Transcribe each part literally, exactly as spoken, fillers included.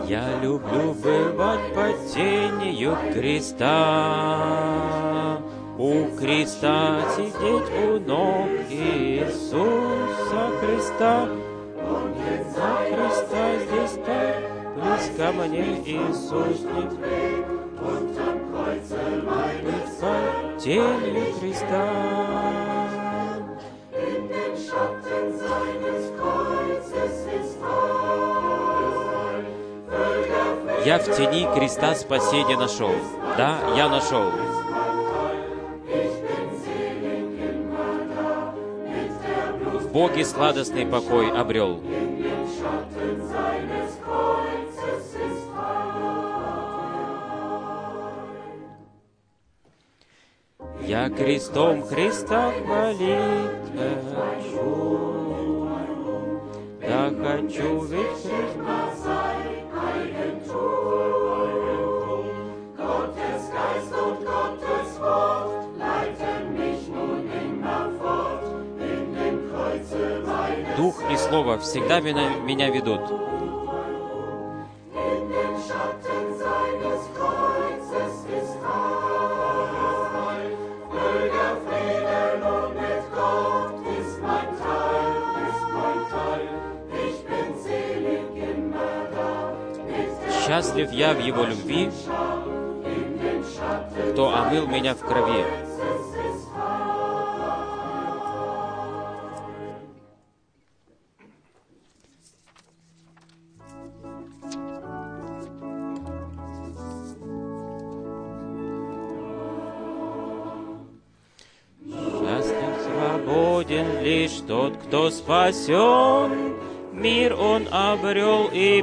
Я люблю бывать под тенью креста, у креста сидеть у ног Иисуса Христа. За Христа здесь так близко мне Иисус не быть под тенью Христа. Я в тени креста спасения нашел. Да, я нашел. В Боге сладостный покой обрел. Я крестом Христа хвалить хочу. Да хочу ведь Христа. Дух и Слово всегда меня, меня ведут. Счастлив я в Его любви, кто омыл меня в крови. Счастлив, свободен лишь тот, кто спасен, мир он обрел и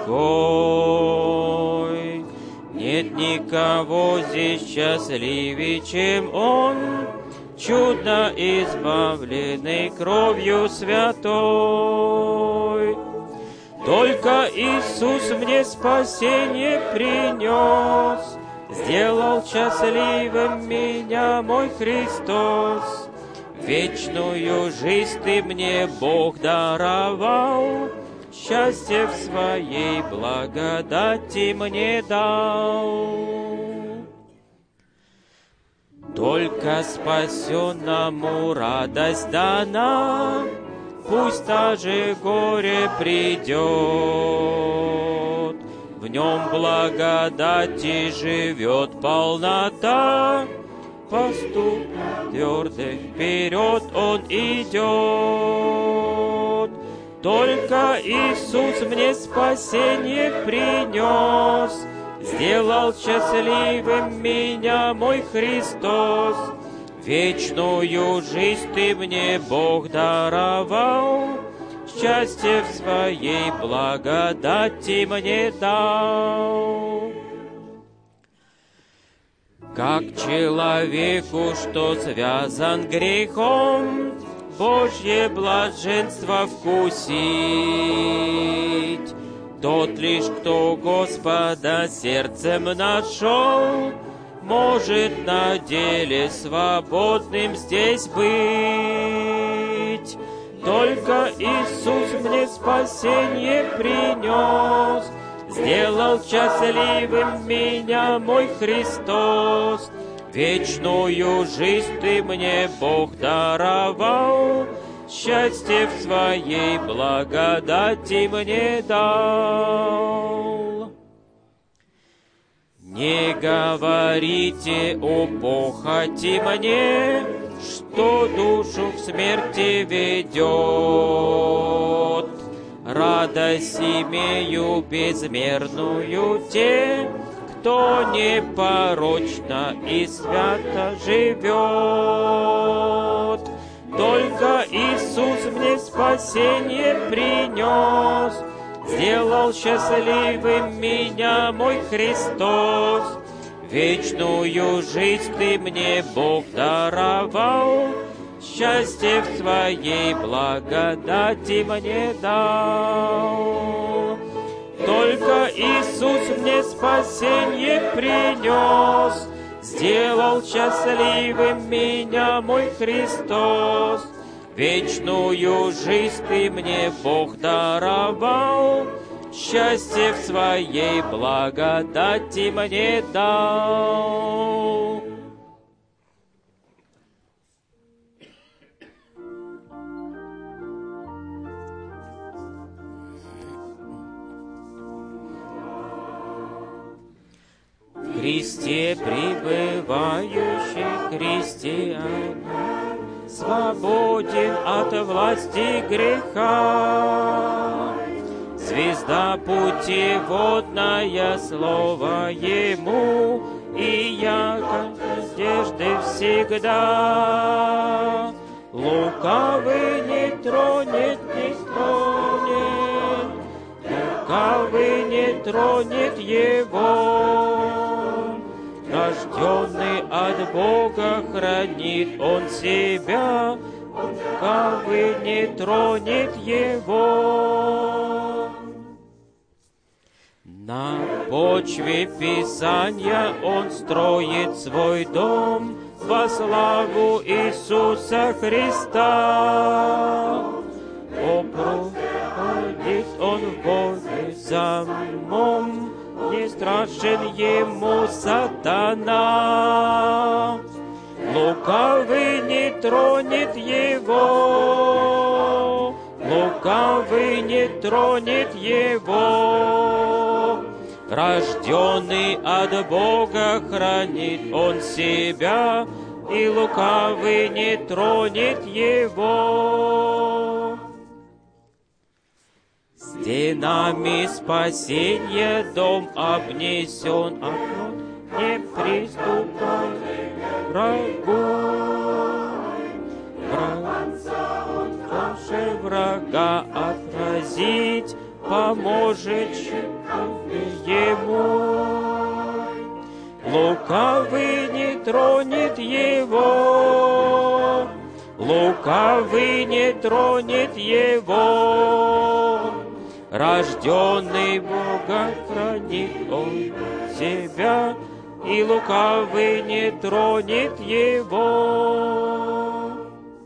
покой. Нет никого здесь счастливее, чем он, чудно избавленный кровью святой. Только Иисус мне спасение принес, сделал счастливым меня мой Христос. Вечную жизнь Ты мне, Бог, даровал, счастье в Своей благодати мне дал. Только спасенному радость дана, пусть даже горе придет. В нем благодати живет полнота, поступ твердый вперед он идет. Только Иисус мне спасение принес, сделал счастливым меня мой Христос. Вечную жизнь Ты мне, Бог, даровал, счастье в Своей благодати мне дал. Как человеку, что связан грехом, Божье блаженство вкусить. Тот лишь, кто Господа сердцем нашел, может на деле свободным здесь быть. Только Иисус мне спасение принес, сделал счастливым меня мой Христос. Вечную жизнь Ты мне, Бог, даровал, счастье в Своей благодати мне дал. Не говорите о похоти мне, что душу в смерти ведет. Радость имею безмерную те, кто непорочно и свято живет. Только Иисус мне спасение принес, сделал счастливым меня мой Христос. Вечную жизнь Ты мне, Бог, даровал, счастье в Своей благодати мне дал. Только Иисус мне спасение принес, сделал счастливым меня мой Христос. Вечную жизнь Ты мне, Бог, даровал, счастье в своей благодати мне дал. В Христе пребывающий христианин свободен от власти греха. Звезда путеводная, слово ему, и яко надежды всегда. Лукавый не тронет, не тронет, лукавый не тронет его. Рожденный от Бога хранит он себя, лукавый не тронет его. На почве Писания он строит свой дом во славу Иисуса Христа. Опроходит он в Боге самом, не страшен ему сатана. Лукавый не тронет его, лукавый не тронет его. Рожденный от Бога хранит он себя, и лукавый не тронет его. Стенами спасения дом обнесен, окно не приступай врагу. Врага, врага отразить поможет ему. Лукавый не тронет его, лукавый не тронет его. Рожденный Бога хранит он себя, и лукавый не тронет его.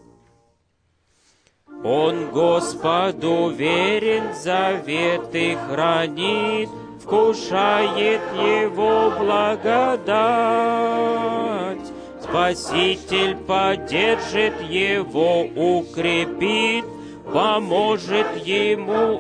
Он Господу верен, заветы хранит, вкушает его благодать. Спаситель поддержит его, укрепит, поможет ему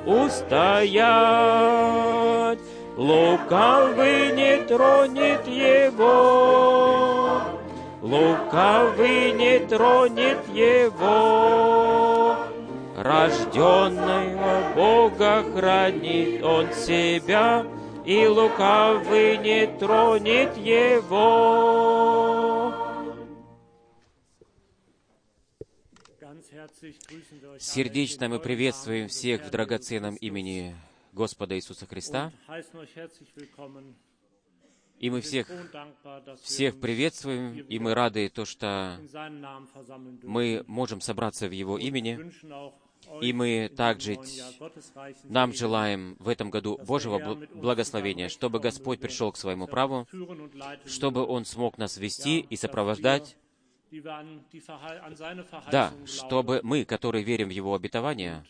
устоять. Лукавый не тронет его, лукавый не тронет его. Рожденного Бога хранит он себя, и лукавый не тронет его. Сердечно мы приветствуем всех в драгоценном имени Господа Иисуса Христа. И мы всех, всех приветствуем, и мы рады, то, что мы можем собраться в Его имени. И мы также нам желаем в этом году Божьего благословения, чтобы Господь пришел к своему праву, чтобы Он смог нас вести и сопровождать. Да, чтобы мы, которые верим в Его обетование,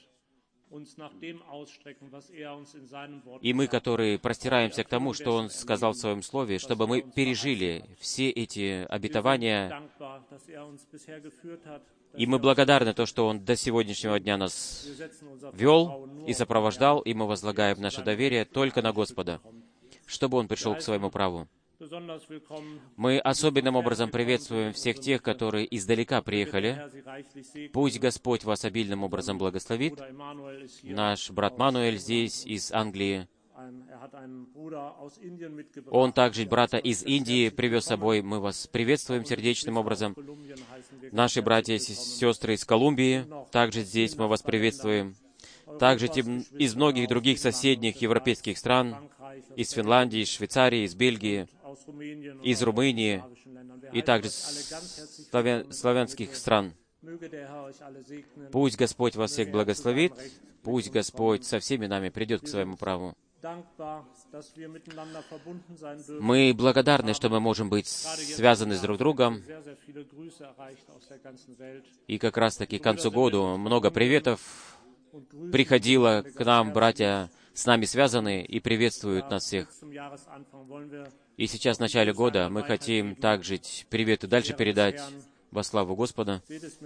и мы, которые простираемся к тому, что Он сказал в Своем Слове, чтобы мы пережили все эти обетования. И мы благодарны то, что Он до сегодняшнего дня нас вел и сопровождал, и мы возлагаем наше доверие только на Господа, чтобы Он пришел к своему праву. Мы особенным образом приветствуем всех тех, которые издалека приехали. Пусть Господь вас обильным образом благословит. Наш брат Мануэль здесь, из Англии. Он также брата из Индии привез с собой. Мы вас приветствуем сердечным образом. Наши братья и сестры из Колумбии также здесь мы вас приветствуем. Также из многих других соседних европейских стран, из Финляндии, из Швейцарии, из Бельгии, из Румынии и также славян, славянских стран. Пусть Господь вас всех благословит, пусть Господь со всеми нами придет к своему праву. Мы благодарны, что мы можем быть связаны с друг другом. И как раз-таки к концу года много приветов приходило к нам, братья, с нами связаны и приветствуют нас всех. И сейчас, в начале года, мы хотим также приветы дальше передать во славу Господа.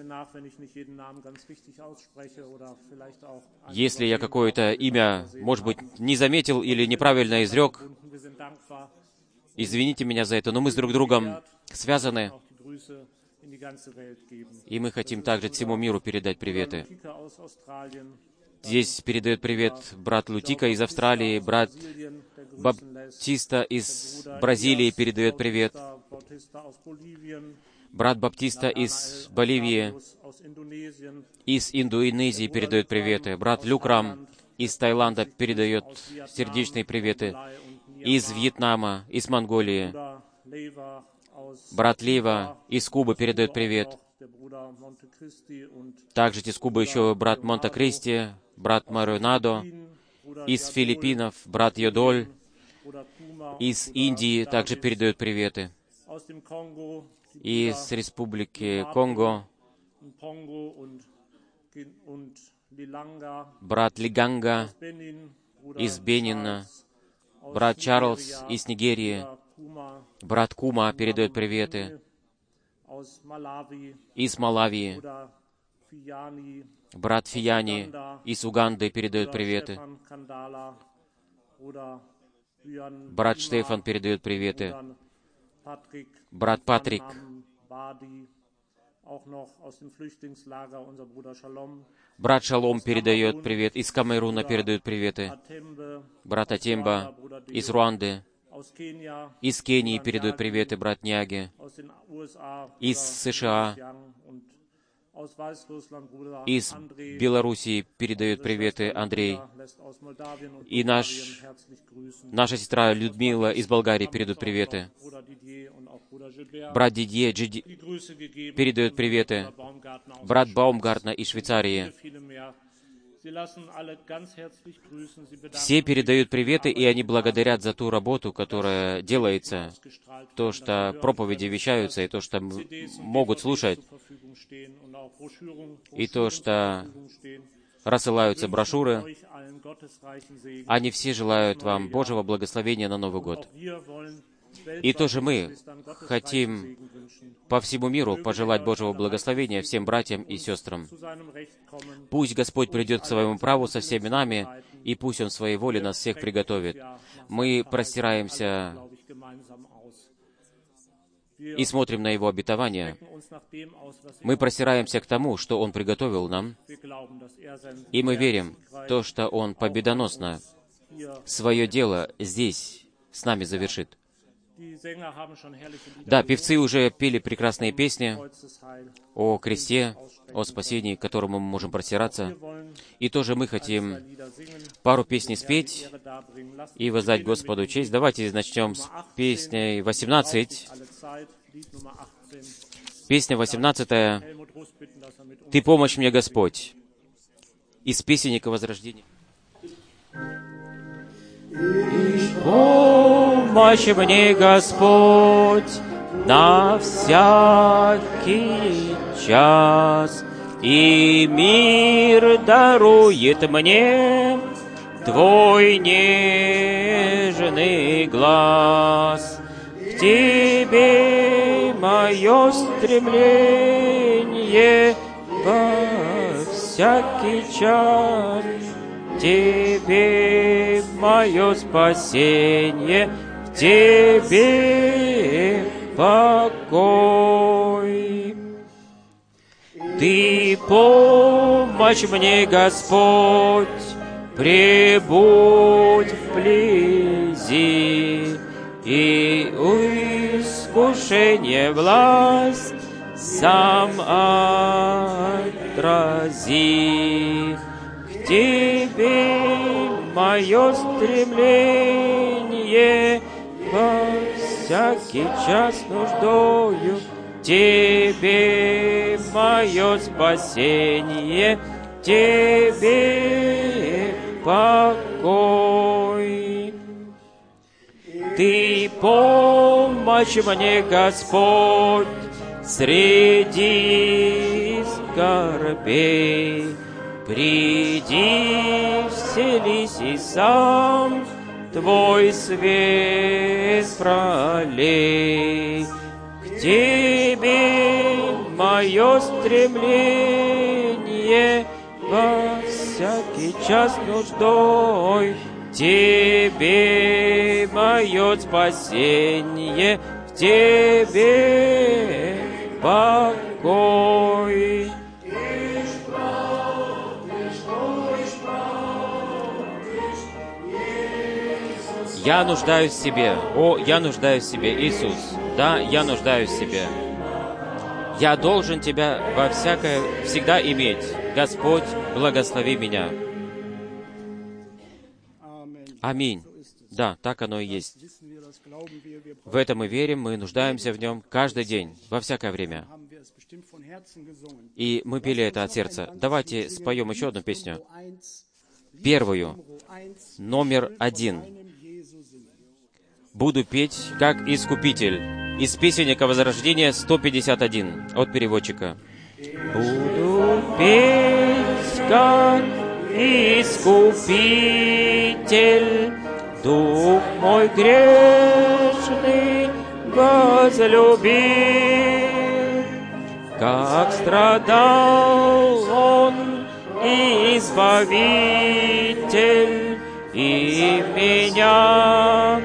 Если я какое-то имя, может быть, не заметил или неправильно изрек, извините меня за это, но мы с друг другом связаны, и мы хотим также всему миру передать приветы. Здесь передает привет брат Лутика из Австралии, брат Баптиста из Бразилии передает привет, брат Баптиста из Боливии, из Индонезии передает приветы, брат Люкрам из Таиланда передает сердечные приветы, из Вьетнама, из Монголии, брат Лева из Кубы передает привет, также из Кубы еще брат Монте-Кристи, брат Маронадо, из Филиппинов брат Йодоль, из Индии также передают приветы, из Республики Конго брат Лиганга, из Бенина, брат Чарльз из Нигерии, брат Кума передает приветы, из Малавии, брат Фияни из Уганды передает приветы, брат Штефан передает приветы, брат Патрик, брат Шалом передает привет, из Камеруна передают приветы, брат Атемба из Руанды, из Кении передают приветы брат Няги, из США, из Белоруссии передает приветы Андрей, и наш, наша сестра Людмила из Болгарии передает приветы, брат Дидье Джиди передает приветы, брат Баумгартна из Швейцарии. Все передают приветы, и они благодарят за ту работу, которая делается, то, что проповеди вещаются, и то, что могут слушать, и то, что рассылаются брошюры. Они все желают вам Божьего благословения на Новый год. И тоже мы хотим по всему миру пожелать Божьего благословения всем братьям и сестрам. Пусть Господь придет к своему праву со всеми нами, и пусть Он своей воле нас всех приготовит. Мы простираемся и смотрим на Его обетование. Мы простираемся к тому, что Он приготовил нам, и мы верим в то, что Он победоносно свое дело здесь с нами завершит. Да, певцы уже пели прекрасные песни о кресте, о спасении, к которому мы можем простираться. И тоже мы хотим пару песней спеть и воздать Господу честь. Давайте начнем с песней восемнадцать. Песня восемнадцатая. «Ты помощь мне, Господь», из песенника Возрождения. Помощь мне, Господь, на всякий час, и мир дарует мне Твой нежный глаз. К Тебе мое стремление во всякий час, Тебе мое спасение, в Тебе покой. Ты помощь мне, Господь, пребудь вблизи, и у искушения власть сам отрази. К Тебе мое стремление во всякий час нуждою, Тебе мое спасение, Тебе покой. Ты помощь мне, Господь, среди скорбей, Приди, вселись и сам Твой свет пролей. К Тебе мое стремление во всякий час нуждой. Тебе мое спасение, в Тебе покой. Я нуждаюсь в Тебе. О, я нуждаюсь в Тебе, Иисус. Да, я нуждаюсь в Тебе. Я должен Тебя во всякое всегда иметь. Господь, благослови меня. Аминь. Да, так оно и есть. В это мы верим, мы нуждаемся в Нем каждый день, во всякое время. И мы пели это от сердца. Давайте споем еще одну песню. Первую, номер один. «Буду петь, как Искупитель». Из песенника Возрождения сто пятьдесят один от переводчика. Буду петь, как Искупитель, Дух мой грешный возлюбил, как страдал Он, Избавитель, и меня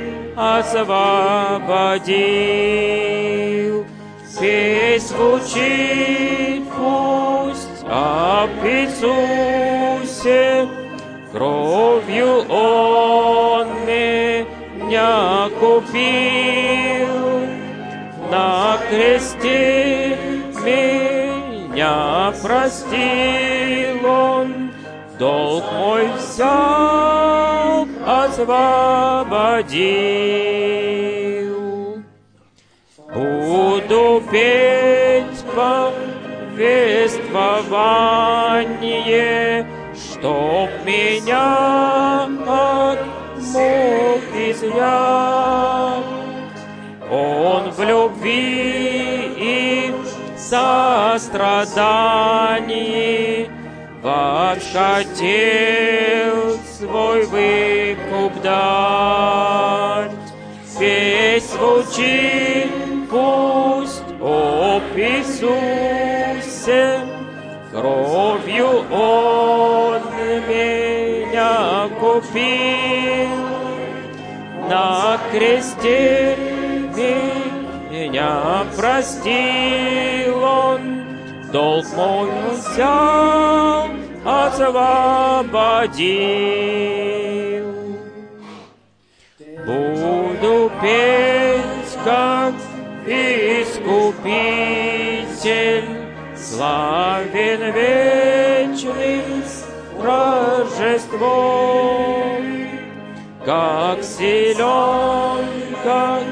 освободил. Песнь звучит пусть об Иисусе, кровью Он меня купил, на кресте меня простил Он, долг мой взял, освободил. Буду петь повествование, чтоб меня от мук изъять. Он в любви и сострадании восхотел свой выкуп дать. Песнь звучит пусть об Иисусе, кровью Он меня купил, на кресте меня простил Он, долг мой взял, освободил. Буду петь, как Искупитель, славен вечным торжеством, как силен, как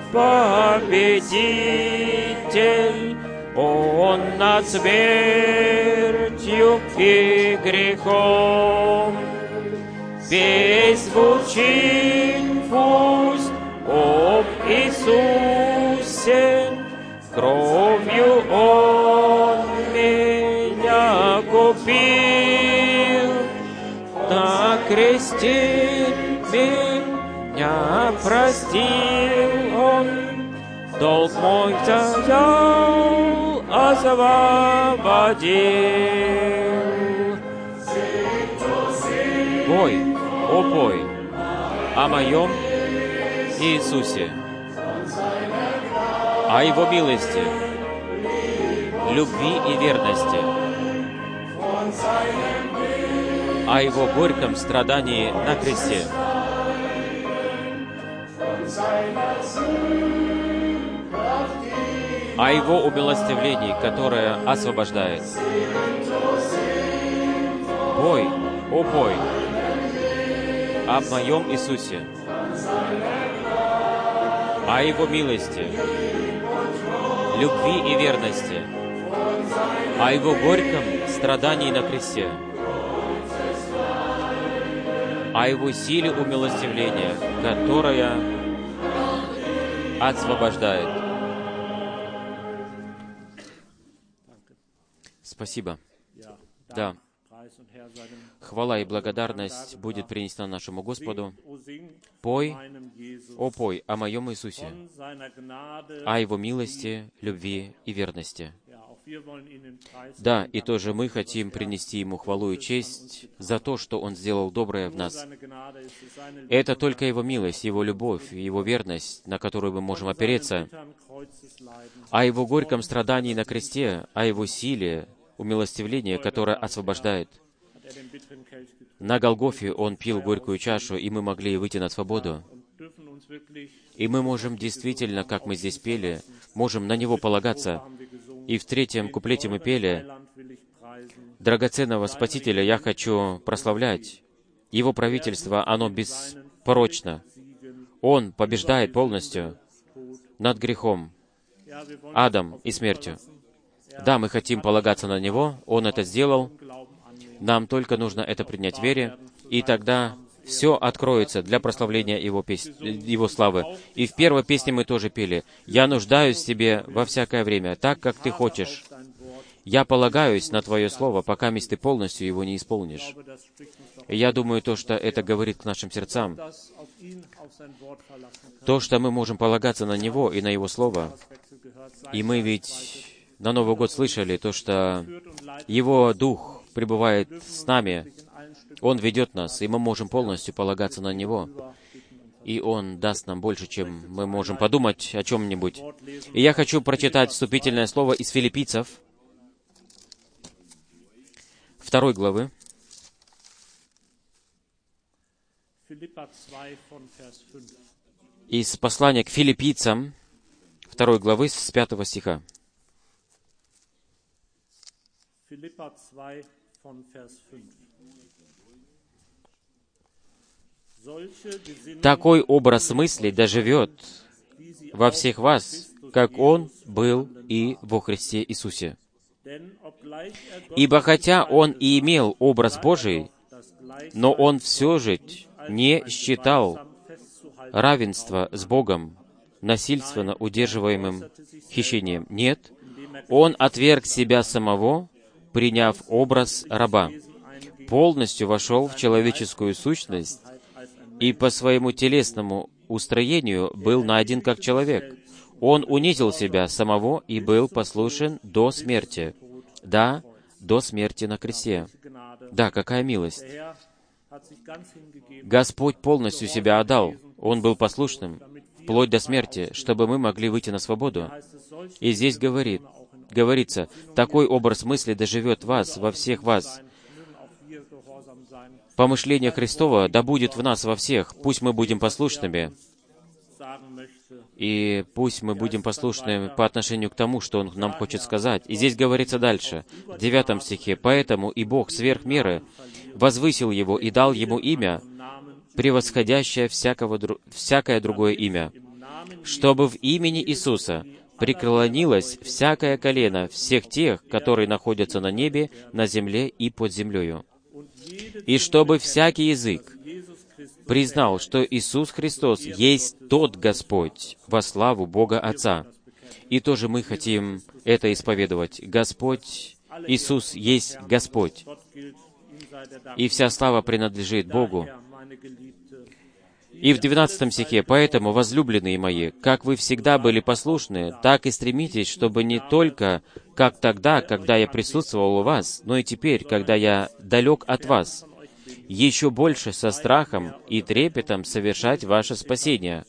победитель, Он над смертью и грехом. Песнь звучит пусть об Иисусе, кровью Он меня купил, на кресте меня простил Он, долг мой взял, освободил. Пой, о пой, о моем Иисусе, о Его милости, любви и верности, о Его горьком страдании на кресте, о Его умилостивлении, которое освобождает. Пой, о пой, об моем Иисусе, о Его милости, любви и верности, о Его горьком страдании на кресте, о Его силе умилостивления, которая освобождает. Спасибо. Да. Хвала и благодарность будет принесена нашему Господу. Пой, о пой о моем Иисусе, о Его милости, любви и верности. Да, и тоже мы хотим принести Ему хвалу и честь за то, что Он сделал доброе в нас. Это только Его милость, Его любовь, Его верность, на которую мы можем опереться. О Его горьком страдании на кресте, о Его силе, умилостивлении, которое освобождает. На Голгофе Он пил горькую чашу, и мы могли выйти на свободу. И мы можем действительно, как мы здесь пели, можем на Него полагаться. И в третьем куплете мы пели: «Драгоценного Спасителя я хочу прославлять. Его правительство, оно беспорочно. Он побеждает полностью над грехом, адом и смертью». Да, мы хотим полагаться на Него, Он это сделал. Нам только нужно это принять в вере, и тогда все откроется для прославления Его, пес... Его славы. И в первой песне мы тоже пели: «Я нуждаюсь в Тебе во всякое время, так, как Ты хочешь. Я полагаюсь на Твое Слово, пока Ты полностью его не исполнишь». И я думаю, то, что это говорит к нашим сердцам, то, что мы можем полагаться на Него и на Его Слово. И мы ведь на Новый год слышали то, что Его Дух пребывает с нами, Он ведет нас, и мы можем полностью полагаться на Него. И Он даст нам больше, чем мы можем подумать о чем-нибудь. И я хочу прочитать вступительное слово из Филиппийцев, второй главы. Из послания к Филиппийцам, второй главы, с пятого стиха. «Такой образ мыслей доживет во всех вас, как Он был и во Христе Иисусе. Ибо хотя Он и имел образ Божий, но Он все же не считал равенство с Богом насильственно удерживаемым хищением. Нет, Он отверг себя самого, приняв образ раба, полностью вошел в человеческую сущность и по своему телесному устроению был найден как человек. Он унизил себя самого и был послушен до смерти. Да, до смерти на кресте. Да, какая милость! Господь полностью себя отдал. Он был послушным, вплоть до смерти, чтобы мы могли выйти на свободу. И здесь говорит, говорится, такой образ мысли доживет вас, во всех вас. Помышление Христова да будет в нас во всех. Пусть мы будем послушными, и пусть мы будем послушны по отношению к тому, что Он нам хочет сказать. И здесь говорится дальше, в девятом стихе: «Поэтому и Бог сверх меры возвысил Его и дал Ему имя, превосходящее всякого, всякое другое имя, чтобы в имени Иисуса преклонилось всякое колено всех тех, которые находятся на небе, на земле и под землею, и чтобы всякий язык признал, что Иисус Христос есть тот Господь во славу Бога Отца». И тоже мы хотим это исповедовать. Господь Иисус есть Господь, и вся слава принадлежит Богу. И в двенадцатом стихе: «Поэтому, возлюбленные мои, как вы всегда были послушны, так и стремитесь, чтобы не только как тогда, когда я присутствовал у вас, но и теперь, когда я далек от вас, еще больше со страхом и трепетом совершать ваше спасение».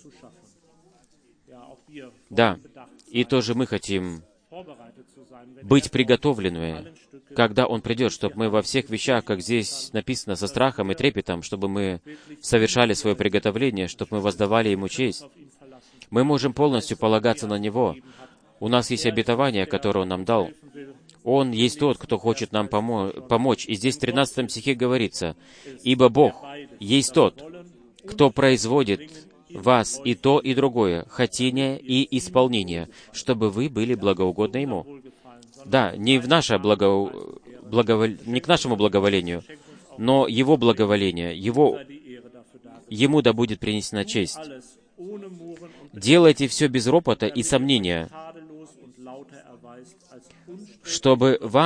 Да, и тоже мы хотим быть приготовленными, когда Он придет, чтобы мы во всех вещах, как здесь написано, со страхом и трепетом, чтобы мы совершали свое приготовление, чтобы мы воздавали Ему честь. Мы можем полностью полагаться на Него. У нас есть обетование, которое Он нам дал. Он есть тот, кто хочет нам помо- помочь. И здесь в тринадцатом стихе говорится: «Ибо Бог есть тот, кто производит вас и то, и другое, хотение и исполнение, чтобы вы были благоугодны Ему». Да, не в наше благо... благовол... не к нашему благоволению, но Его благоволение, Его... Ему да будет принесена честь. «Делайте все без ропота и сомнения, чтобы вам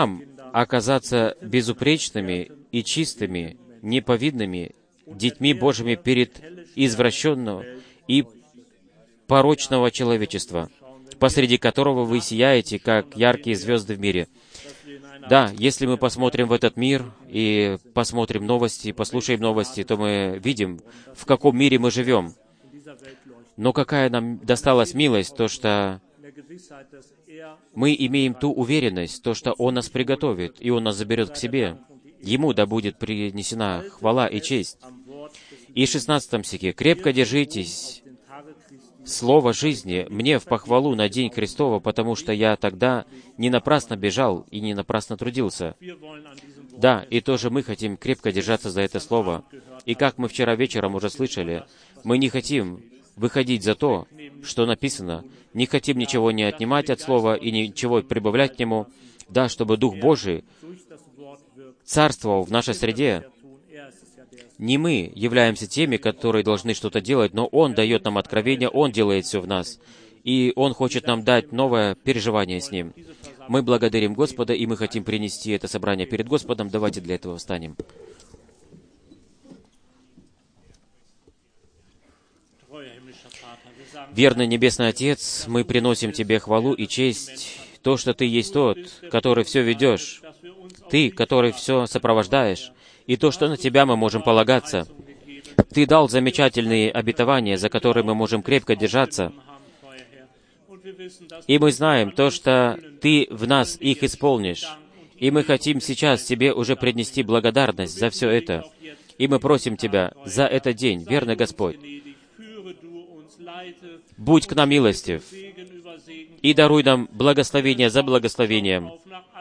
оказаться безупречными и чистыми, неповинными детьми Божьими перед извращенного и порочного человечества, посреди которого вы сияете, как яркие звезды в мире. Да, если мы посмотрим в этот мир и посмотрим новости, послушаем новости, то мы видим, в каком мире мы живем. Но какая нам досталась милость, то что мы имеем ту уверенность, то что Он нас приготовит, и Он нас заберет к себе. Ему да будет принесена хвала и честь. И в шестнадцатом стихе: «Крепко держитесь Слово жизни мне в похвалу на день Христова, потому что я тогда не напрасно бежал и не напрасно трудился». Да, и тоже мы хотим крепко держаться за это Слово. И как мы вчера вечером уже слышали, мы не хотим выходить за то, что написано, не хотим ничего не отнимать от Слова и ничего прибавлять к нему, да, чтобы Дух Божий царствовал в нашей среде. Не мы являемся теми, которые должны что-то делать, но Он дает нам откровение, Он делает все в нас. И Он хочет нам дать новое переживание с Ним. Мы благодарим Господа, и мы хотим принести это собрание перед Господом. Давайте для этого встанем. Верный Небесный Отец, мы приносим Тебе хвалу и честь, то, что Ты есть тот, который все ведешь, Ты, который все сопровождаешь, и то, что на Тебя мы можем полагаться. Ты дал замечательные обетования, за которые мы можем крепко держаться. И мы знаем то, что Ты в нас их исполнишь. И мы хотим сейчас Тебе уже принести благодарность за все это. И мы просим Тебя за этот день, верный Господь. Будь к нам милостив и даруй нам благословение за благословением.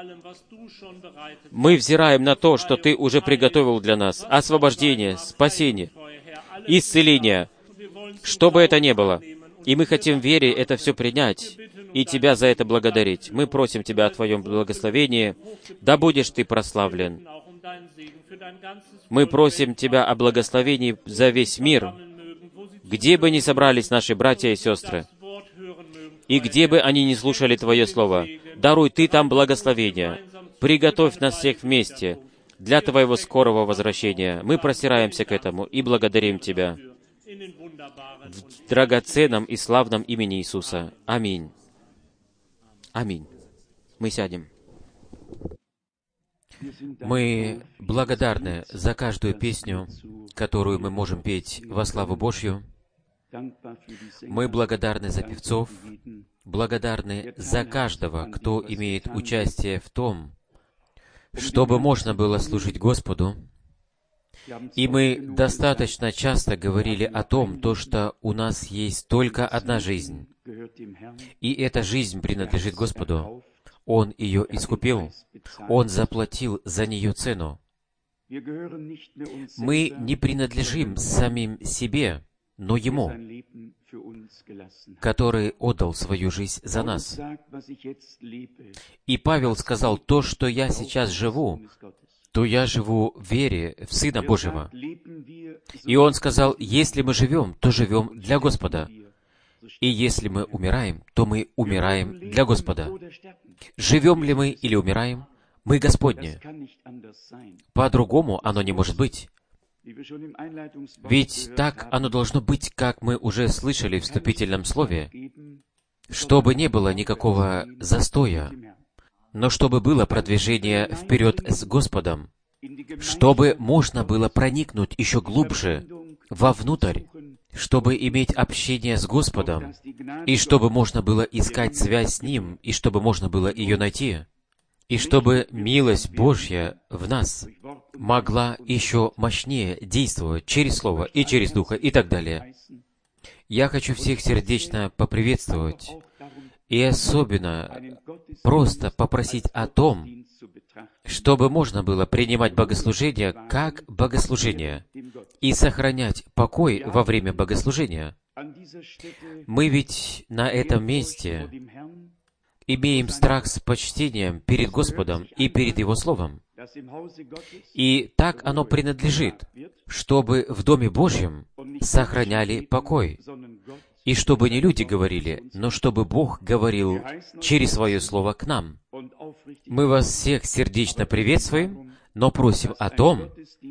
Мы взираем на то, что Ты уже приготовил для нас. Освобождение, спасение, исцеление, что бы это ни было. И мы хотим в вере это все принять и Тебя за это благодарить. Мы просим Тебя о Твоем благословении. Да будешь Ты прославлен. Мы просим Тебя о благословении за весь мир, где бы ни собрались наши братья и сестры, и где бы они ни слушали Твое Слово. Даруй Ты там благословение. Приготовь нас всех вместе для Твоего скорого возвращения. Мы простираемся к этому и благодарим Тебя в драгоценном и славном имени Иисуса. Аминь. Аминь. Мы сядем. Мы благодарны за каждую песню, которую мы можем петь во славу Божью. Мы благодарны за певцов, благодарны за каждого, кто имеет участие в том, чтобы можно было служить Господу. И мы достаточно часто говорили о том, то, что у нас есть только одна жизнь, и эта жизнь принадлежит Господу. Он ее искупил, Он заплатил за нее цену. Мы не принадлежим самим себе, но Ему, который отдал свою жизнь за нас. И Павел сказал: «То, что я сейчас живу, то я живу в вере в Сына Божьего». И он сказал: «Если мы живем, то живем для Господа. И если мы умираем, то мы умираем для Господа». Живем ли мы или умираем, мы Господни. По-другому оно не может быть. Ведь так оно должно быть, как мы уже слышали в вступительном слове, чтобы не было никакого застоя, но чтобы было продвижение вперед с Господом, чтобы можно было проникнуть еще глубже вовнутрь, чтобы иметь общение с Господом, и чтобы можно было искать связь с Ним, и чтобы можно было ее найти, и чтобы милость Божья в нас могла еще мощнее действовать через Слово и через Духа и так далее. Я хочу всех сердечно поприветствовать и особенно просто попросить о том, чтобы можно было принимать богослужение как богослужение и сохранять покой во время богослужения. Мы ведь на этом месте имеем страх с почтением перед Господом и перед Его Словом. И так оно принадлежит, чтобы в Доме Божьем сохраняли покой. И чтобы не люди говорили, но чтобы Бог говорил через Свое Слово к нам. Мы вас всех сердечно приветствуем, но просим о том,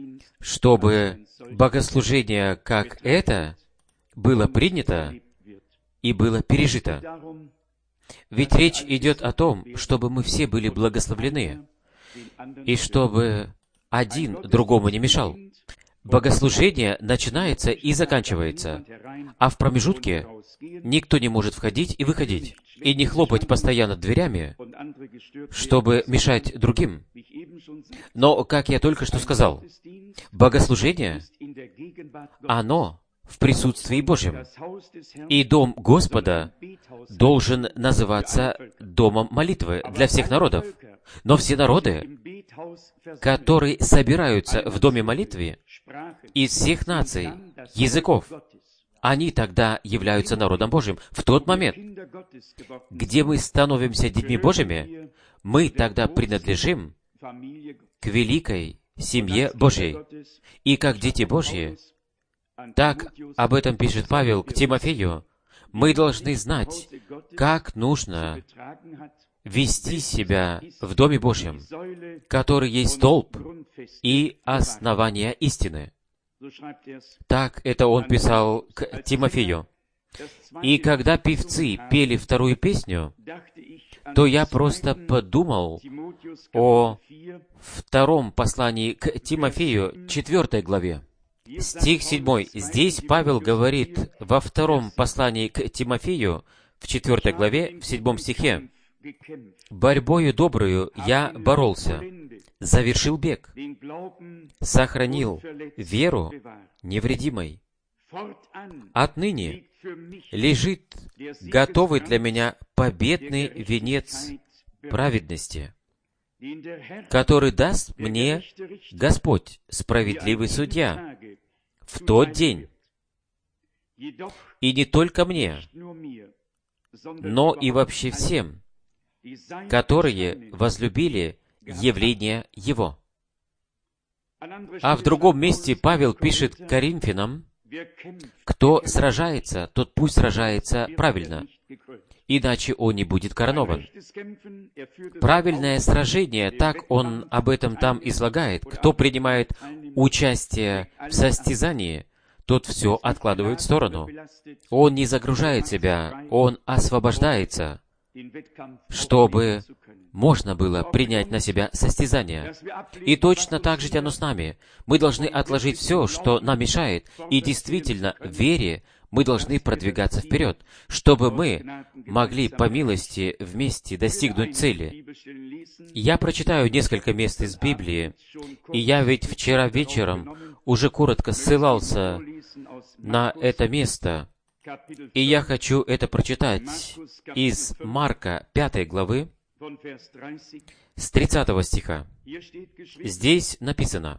чтобы богослужение как это было принято и было пережито. Ведь речь идет о том, чтобы мы все были благословлены, и чтобы один другому не мешал. Богослужение начинается и заканчивается, а в промежутке никто не может входить и выходить, и не хлопать постоянно дверями, чтобы мешать другим. Но, как я только что сказал, богослужение, оно в присутствии Божьем. И дом Господа должен называться домом молитвы для всех народов. Но все народы, которые собираются в доме молитвы из всех наций, языков, они тогда являются народом Божьим. В тот момент, где мы становимся детьми Божьими, мы тогда принадлежим к великой семье Божьей. И как дети Божьи, так об этом пишет Павел к Тимофею, мы должны знать, как нужно вести себя в Доме Божьем, который есть столб и основание истины. Так это он писал к Тимофею. И когда певцы пели вторую песню, то я просто подумал о втором послании к Тимофею, четвертой главе. Стих седьмой. Здесь Павел говорит во втором послании к Тимофею, в четвертой главе, в седьмом стихе, «Борьбою добрую я боролся, завершил бег, сохранил веру невредимой. Отныне лежит готовый для меня победный венец праведности, который даст мне Господь, справедливый судья, в тот день. И не только мне, но и вообще всем, которые возлюбили явление Его». А в другом месте Павел пишет Коринфянам, «Кто сражается, тот пусть сражается правильно, иначе он не будет коронован». Правильное сражение, так он об этом там излагает. Кто принимает участие в состязании, тот все откладывает в сторону. Он не загружает себя, он освобождается, чтобы можно было принять на себя состязание. И точно так же оно с нами. Мы должны отложить все, что нам мешает, и действительно, в вере мы должны продвигаться вперед, чтобы мы могли по милости вместе достигнуть цели. Я прочитаю несколько мест из Библии, и я ведь вчера вечером уже коротко ссылался на это место, и я хочу это прочитать из Марка пятой главы, с тридцатого стиха. Здесь написано: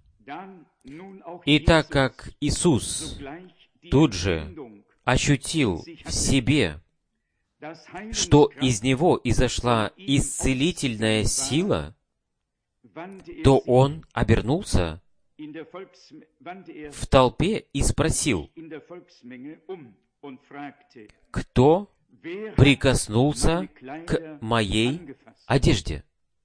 «И так как Иисус тут же ощутил в себе, что из Него изошла исцелительная сила, то Он обернулся в толпе и спросил: кто прикоснулся к моей одежде?»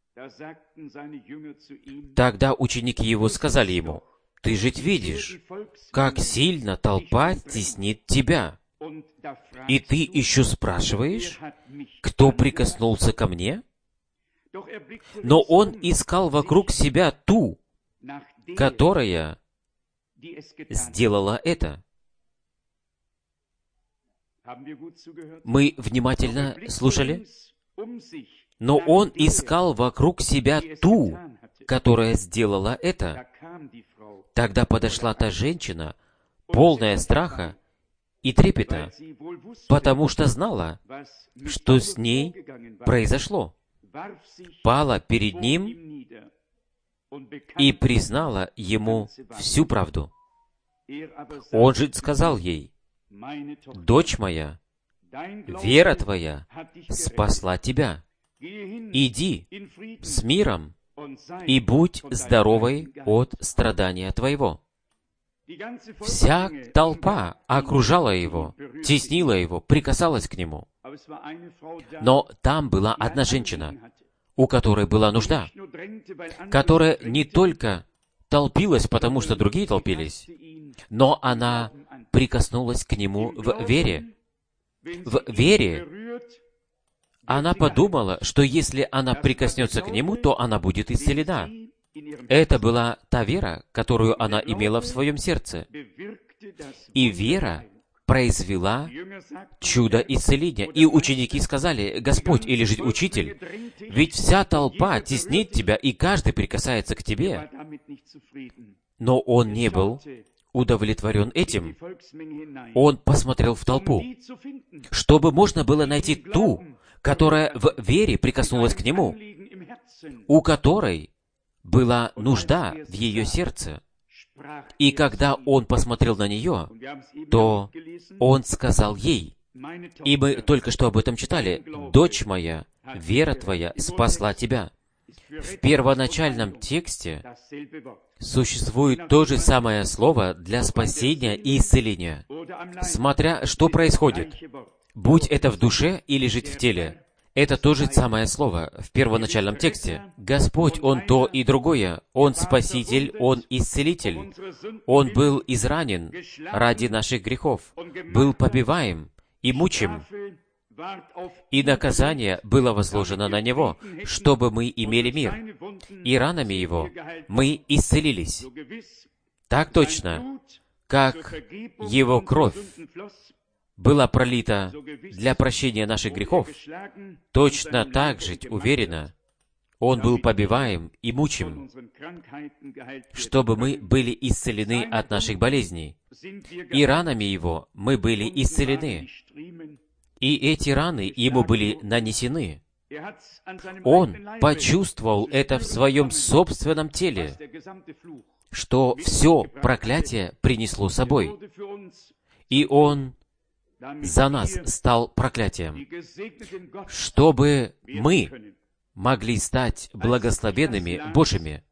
Тогда ученики Его сказали Ему: «Ты же видишь, как сильно толпа теснит Тебя, и Ты еще спрашиваешь, кто прикоснулся ко мне?» Но Он искал вокруг себя ту, которая сделала это. Мы внимательно слушали? Но он искал вокруг себя ту, которая сделала это. Тогда подошла та женщина, полная страха и трепета, потому что знала, что с ней произошло. Пала перед ним и признала ему всю правду. Он же сказал ей: «Дочь моя, вера твоя спасла тебя. Иди с миром и будь здоровой от страдания твоего». Вся толпа окружала его, теснила его, прикасалась к нему. Но там была одна женщина. у которой была нужда, которая не только толпилась, потому что другие толпились, но она прикоснулась к нему в вере. В вере она подумала, что если она прикоснется к нему, то она будет исцелена. Это была та вера, которую она имела в своем сердце. И вера произвела чудо исцеления. И ученики сказали: «Господь, или же Учитель, ведь вся толпа теснит Тебя, и каждый прикасается к Тебе». Но он не был удовлетворен этим. Он посмотрел в толпу, чтобы можно было найти ту, которая в вере прикоснулась к нему, у которой была нужда в ее сердце. И когда он посмотрел на нее, то он сказал ей, и мы только что об этом читали: «Дочь моя, вера твоя спасла тебя». В первоначальном тексте существует то же самое слово для спасения и исцеления, смотря что происходит, будь это в душе или жить в теле. Это то же самое слово в первоначальном тексте. Господь, Он то и другое. Он Спаситель, Он Исцелитель. Он был изранен ради наших грехов, был побиваем и мучим, и наказание было возложено на Него, чтобы мы имели мир. И ранами Его мы исцелились. Так точно, как Его кровь была пролита для прощения наших грехов, точно так же уверенно Он был побиваем и мучим, чтобы мы были исцелены от наших болезней. И ранами Его мы были исцелены. И эти раны Ему были нанесены. Он почувствовал это в Своем собственном теле, что все проклятие принесло с собой. И Он за нас стал проклятием, чтобы мы могли стать благословенными Божьими.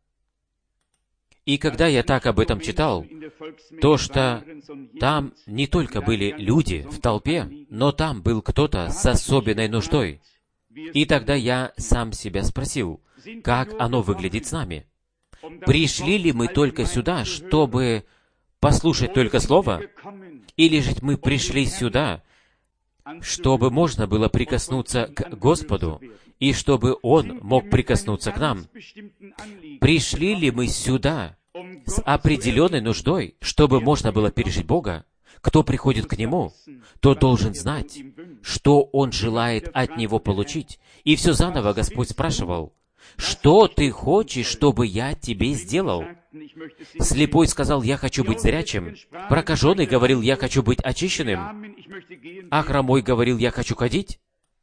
И когда я так об этом читал, то, что там не только были люди в толпе, но там был кто-то с особенной нуждой. И тогда я сам себя спросил, как оно выглядит с нами. Пришли ли мы только сюда, чтобы послушать только Слово? Или же мы пришли сюда, чтобы можно было прикоснуться к Господу, и чтобы Он мог прикоснуться к нам? Пришли ли мы сюда с определенной нуждой, чтобы можно было пережить Бога? Кто приходит к Нему, тот должен знать, что он желает от Него получить. И все заново Господь спрашивал: «Что ты хочешь, чтобы я тебе сделал?» Слепой сказал: «Я хочу быть зрячим». Прокаженный говорил: «Я хочу быть очищенным». А хромой говорил: «Я хочу ходить».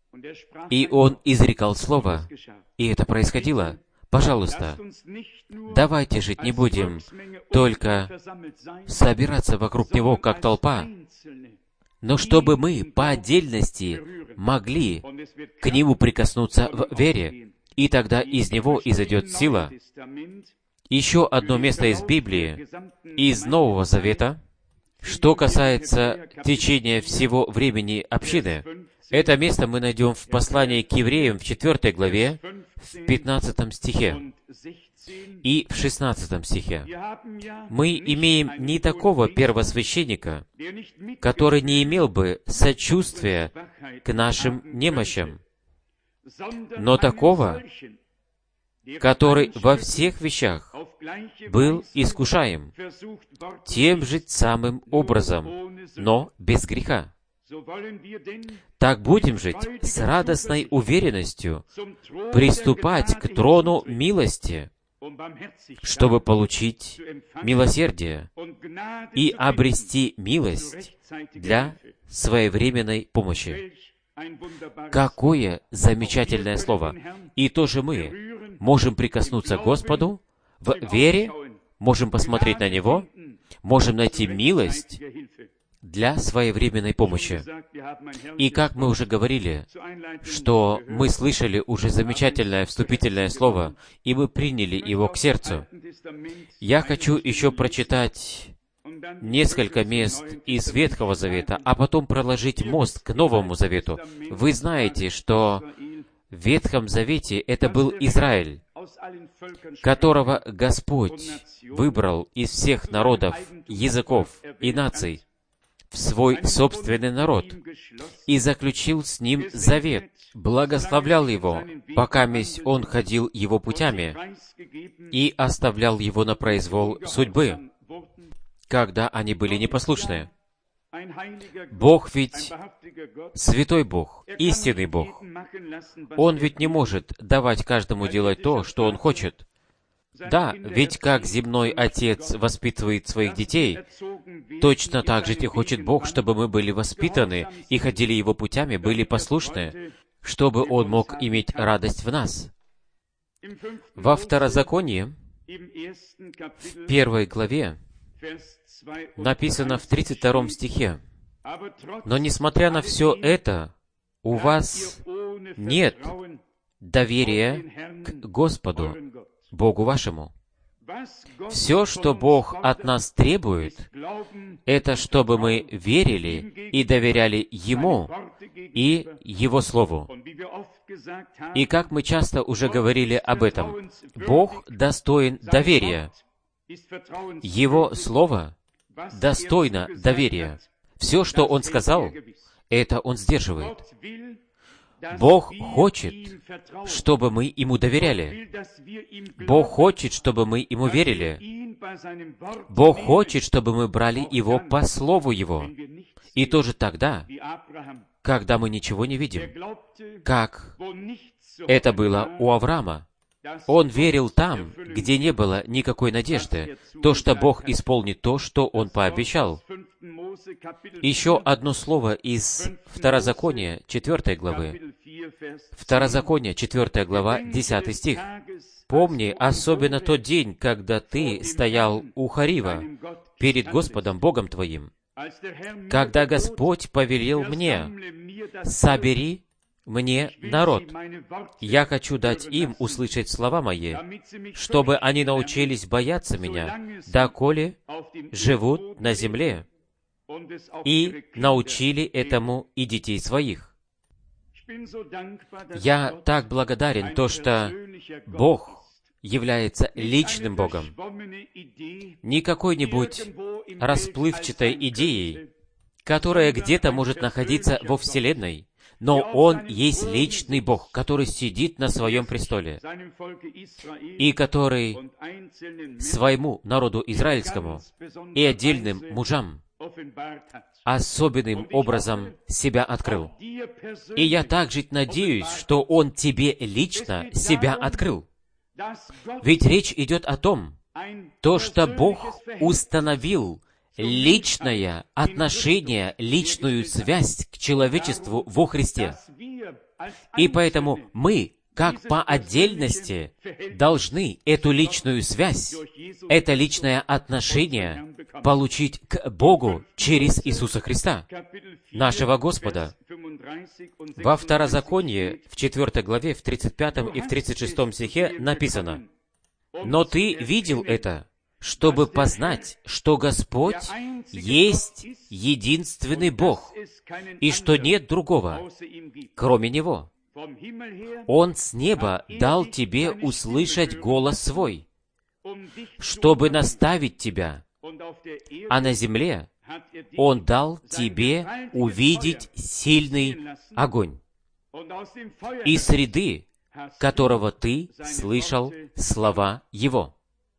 И он изрекал слово, и это происходило. Пожалуйста, давайте жить не будем только собираться вокруг Него, как толпа, но чтобы мы по отдельности могли к Нему прикоснуться в вере, и тогда из Него изойдет сила. Еще одно место из Библии, из Нового Завета, что касается течения всего времени общины. Это место мы найдем в послании к евреям в четвёртой главе, в пятнадцатом стихе и в шестнадцатом стихе. Мы имеем не такого первосвященника, который не имел бы сочувствия к нашим немощам, но такого, который во всех вещах был искушаем тем же самым образом, но без греха. Так будем жить с радостной уверенностью, приступать к трону милости, чтобы получить милосердие и обрести милость для своевременной помощи. Какое замечательное слово! И тоже мы можем прикоснуться к Господу в вере, можем посмотреть на Него, можем найти милость для своевременной помощи. И как мы уже говорили, что мы слышали уже замечательное вступительное слово, и мы приняли его к сердцу. Я хочу еще прочитать несколько мест из Ветхого Завета, а потом проложить мост к Новому Завету. Вы знаете, что В Ветхом Завете это был Израиль, которого Господь выбрал из всех народов, языков и наций в свой собственный народ и заключил с ним завет, благословлял его, покаместь он ходил его путями, и оставлял его на произвол судьбы, когда они были непослушны. Бог ведь святой Бог, истинный Бог. Он ведь не может давать каждому делать то, что он хочет. Да, ведь как земной отец воспитывает своих детей, точно так же и хочет Бог, чтобы мы были воспитаны и ходили Его путями, были послушны, чтобы Он мог иметь радость в нас. Во Второзаконии, в первой главе, написано в тридцать втором стихе: «Но несмотря на все это, у вас нет доверия к Господу, Богу вашему. Все, что Бог от нас требует, это чтобы мы верили и доверяли Ему и Его Слову». И как мы часто уже говорили об этом, Бог достоин доверия. Его Слово достойно доверия. Все, что Он сказал, это Он сдерживает. Бог хочет, чтобы мы Ему доверяли. Бог хочет, чтобы мы Ему верили. Бог хочет, чтобы мы брали Его по Слову Его. И тоже тогда, когда мы ничего не видим, как это было у Авраама. Он верил там, где не было никакой надежды, то, что Бог исполнит то, что Он пообещал. Еще одно слово из Второзакония, четвёртой главы. Второзаконие, четвёртая глава, десятый стих. «Помни особенно тот день, когда ты стоял у Харива перед Господом Богом твоим, когда Господь повелел мне: собери мне народ. Я хочу дать им услышать слова мои, чтобы они научились бояться меня, доколе живут на земле, и научили этому и детей своих». Я так благодарен, то, что Бог является личным Богом, не какой-нибудь расплывчатой идеей, которая где-то может находиться во Вселенной, но Он есть личный Бог, который сидит на Своем престоле, и который своему народу израильскому и отдельным мужам особенным образом себя открыл. И я также надеюсь, что Он тебе лично себя открыл. Ведь речь идет о том, то, что Бог установил личное отношение, личную связь к человечеству во Христе. И поэтому мы, как по отдельности, должны эту личную связь, это личное отношение получить к Богу через Иисуса Христа, нашего Господа. Во Второзаконии, в четвёртой главе, в тридцать пятом и в тридцать шестом стихе написано: «Но ты видел это, чтобы познать, что Господь есть единственный Бог, и что нет другого, кроме Него. Он с неба дал тебе услышать голос свой, чтобы наставить тебя, а на земле Он дал тебе увидеть сильный огонь, из среды которого ты слышал слова Его».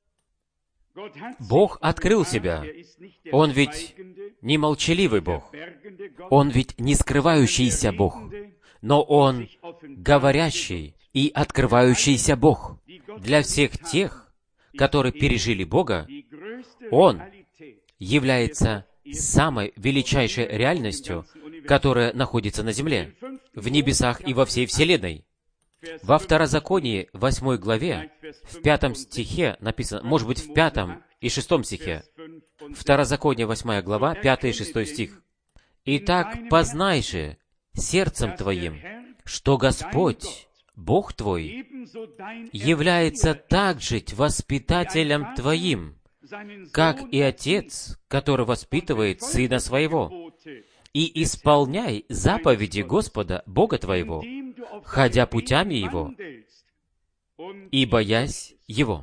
Бог открыл себя. Он ведь не молчаливый Бог. Он ведь не скрывающийся Бог. Но Он говорящий и открывающийся Бог. Для всех тех, которые пережили Бога, Он является самой величайшей реальностью, которая находится на земле, в небесах и во всей Вселенной. Во Второзаконии, восьмой главе, в пятом стихе написано, может быть, в пятом и шестом стихе. Второзаконие, восьмая глава, пятый и шестой стих. «Итак, познай же сердцем твоим, что Господь, Бог твой, является также воспитателем твоим, как и отец, который воспитывает сына своего, и исполняй заповеди Господа, Бога твоего, ходя путями Его и боясь Его».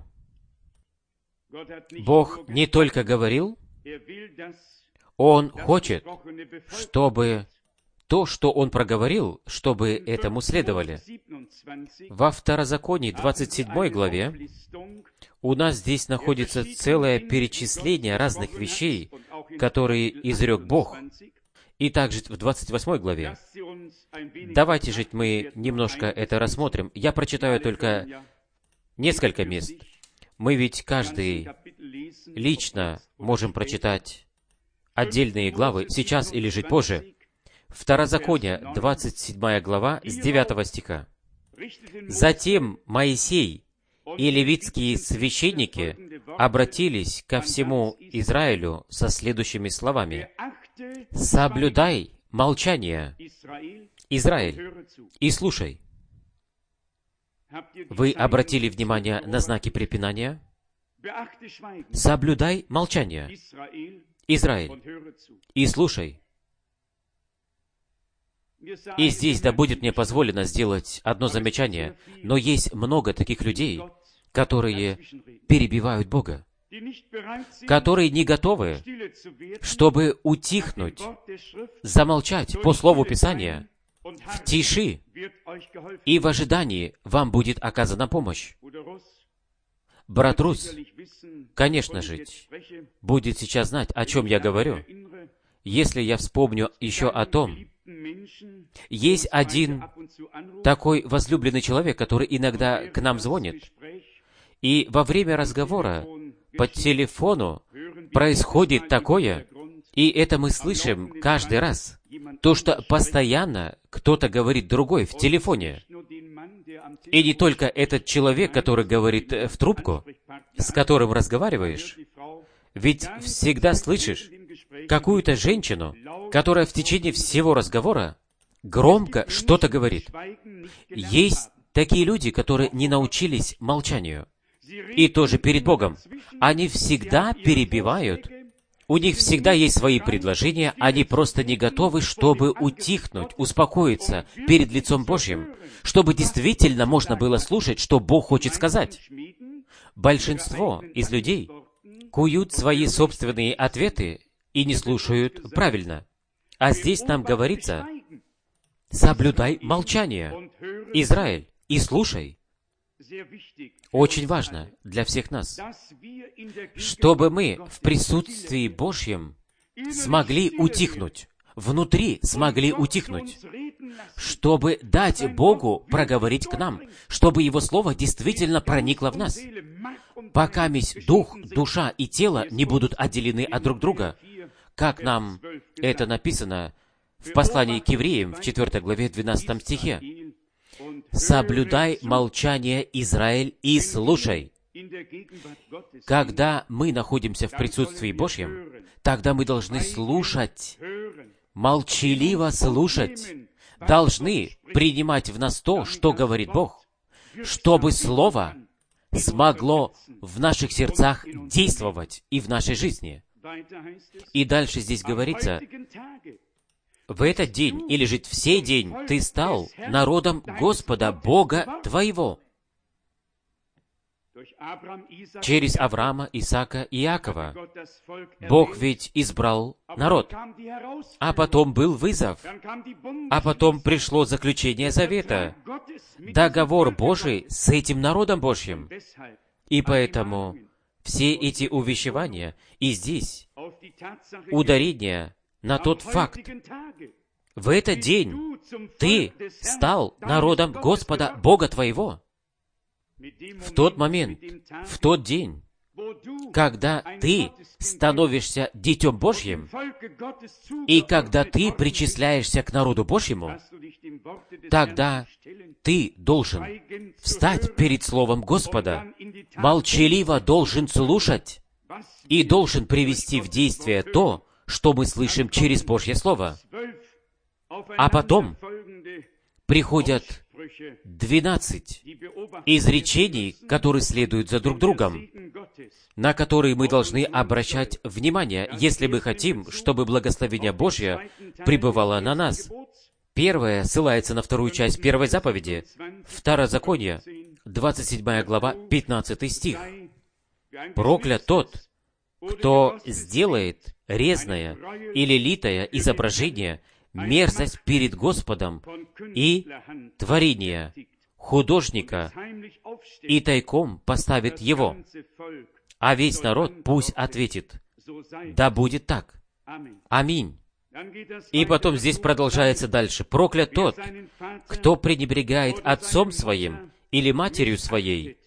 Бог не только говорил, Он хочет, чтобы то, что Он проговорил, чтобы этому следовали. Во Второзаконии, двадцать седьмой главе, у нас здесь находится целое перечисление разных вещей, которые изрек Бог. И также в двадцать восьмой главе. Давайте же мы немножко это рассмотрим. Я прочитаю только несколько мест. Мы ведь каждый лично можем прочитать отдельные главы, сейчас или же позже. Второзаконие, двадцать седьмая глава, с девятого стиха. «Затем Моисей и левитские священники обратились ко всему Израилю со следующими словами: «Соблюдай молчание, Израиль, и слушай». Вы обратили внимание на знаки препинания? «Соблюдай молчание, Израиль, и слушай». И здесь, да будет мне позволено сделать одно замечание, но есть много таких людей, которые перебивают Бога, которые не готовы, чтобы утихнуть, замолчать по Слову Писания, в тиши, и в ожидании вам будет оказана помощь. Брат Рус, конечно же, будет сейчас знать, о чем я говорю. Если я вспомню еще о том, есть один такой возлюбленный человек, который иногда к нам звонит, и во время разговора по телефону происходит такое, и это мы слышим каждый раз, то, что постоянно кто-то говорит другой в телефоне. И не только этот человек, который говорит в трубку, с которым разговариваешь, ведь всегда слышишь какую-то женщину, которая в течение всего разговора громко что-то говорит. Есть такие люди, которые не научились молчанию. И тоже перед Богом. Они всегда перебивают. У них всегда есть свои предложения, они просто не готовы, чтобы утихнуть, успокоиться перед лицом Божьим, чтобы действительно можно было слушать, что Бог хочет сказать. Большинство из людей куют свои собственные ответы и не слушают правильно. А здесь нам говорится: «Соблюдай молчание, Израиль, и слушай». Очень важно для всех нас, чтобы мы в присутствии Божьем смогли утихнуть, внутри смогли утихнуть, чтобы дать Богу проговорить к нам, чтобы Его Слово действительно проникло в нас, пока месть дух, душа и тело не будут отделены от друг друга, как нам это написано в послании к евреям в четвёртой главе двенадцатом стихе. «Соблюдай молчание, Израиль, и слушай». Когда мы находимся в присутствии Божьем, тогда мы должны слушать, молчаливо слушать, должны принимать в нас то, что говорит Бог, чтобы Слово смогло в наших сердцах действовать и в нашей жизни. И дальше здесь говорится: «В этот день, или же в сей день, ты стал народом Господа Бога твоего». Через Авраама, Исаака и Иакова Бог ведь избрал народ. А потом был вызов. А потом пришло заключение завета. Договор Божий с этим народом Божьим. И поэтому все эти увещевания, и здесь ударение на тот факт: в этот день ты стал народом Господа Бога твоего. В тот момент, в тот день, когда ты становишься Детем Божьим, и когда ты причисляешься к народу Божьему, тогда ты должен встать перед Словом Господа, молчаливо должен слушать и должен привести в действие то, что мы слышим через Божье Слово. А потом приходят двенадцать изречений, которые следуют за друг другом, на которые мы должны обращать внимание, если мы хотим, чтобы благословение Божье пребывало на нас. Первое ссылается на вторую часть первой заповеди. Второзаконие, двадцать седьмая глава, пятнадцатый стих. «Проклят тот, кто сделает резное или литое изображение, мерзость перед Господом и творение художника, и тайком поставит его. А весь народ пусть ответит: да будет так. Аминь». И потом здесь продолжается дальше. «Проклят тот, кто пренебрегает отцом своим или матерью своей,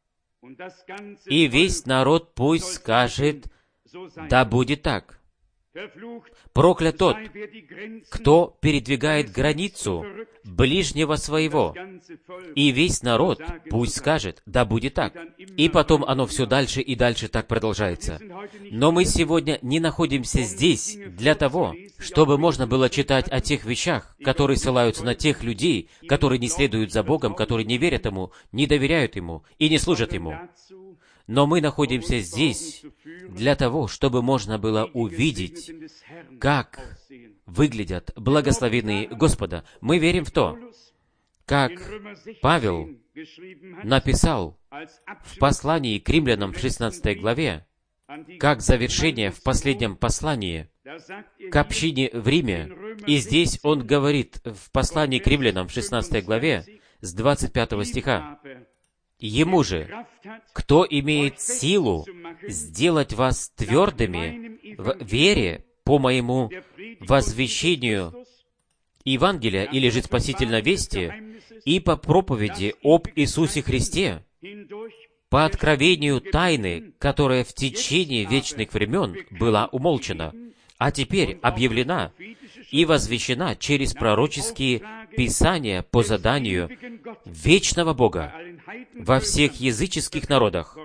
и весь народ пусть скажет: да будет так. Проклят тот, кто передвигает границу ближнего своего, и весь народ пусть скажет: да будет так». И потом оно все дальше и дальше так продолжается. Но мы сегодня не находимся здесь для того, чтобы можно было читать о тех вещах, которые ссылаются на тех людей, которые не следуют за Богом, которые не верят Ему, не доверяют Ему и не служат Ему. Но мы находимся здесь для того, чтобы можно было увидеть, как выглядят благословенные Господа. Мы верим в то, как Павел написал в послании к римлянам в шестнадцатой главе, как завершение в последнем послании к общине в Риме. И здесь он говорит в послании к римлянам в шестнадцатой главе с двадцать пятого стиха: «Ему же, кто имеет силу сделать вас твердыми в вере по моему возвещению Евангелия или же спасительной вести и по проповеди об Иисусе Христе, по откровению тайны, которая в течение вечных времен была умолчана, а теперь объявлена и возвещена через пророческие писания по заданию вечного Бога во всех языческих народах».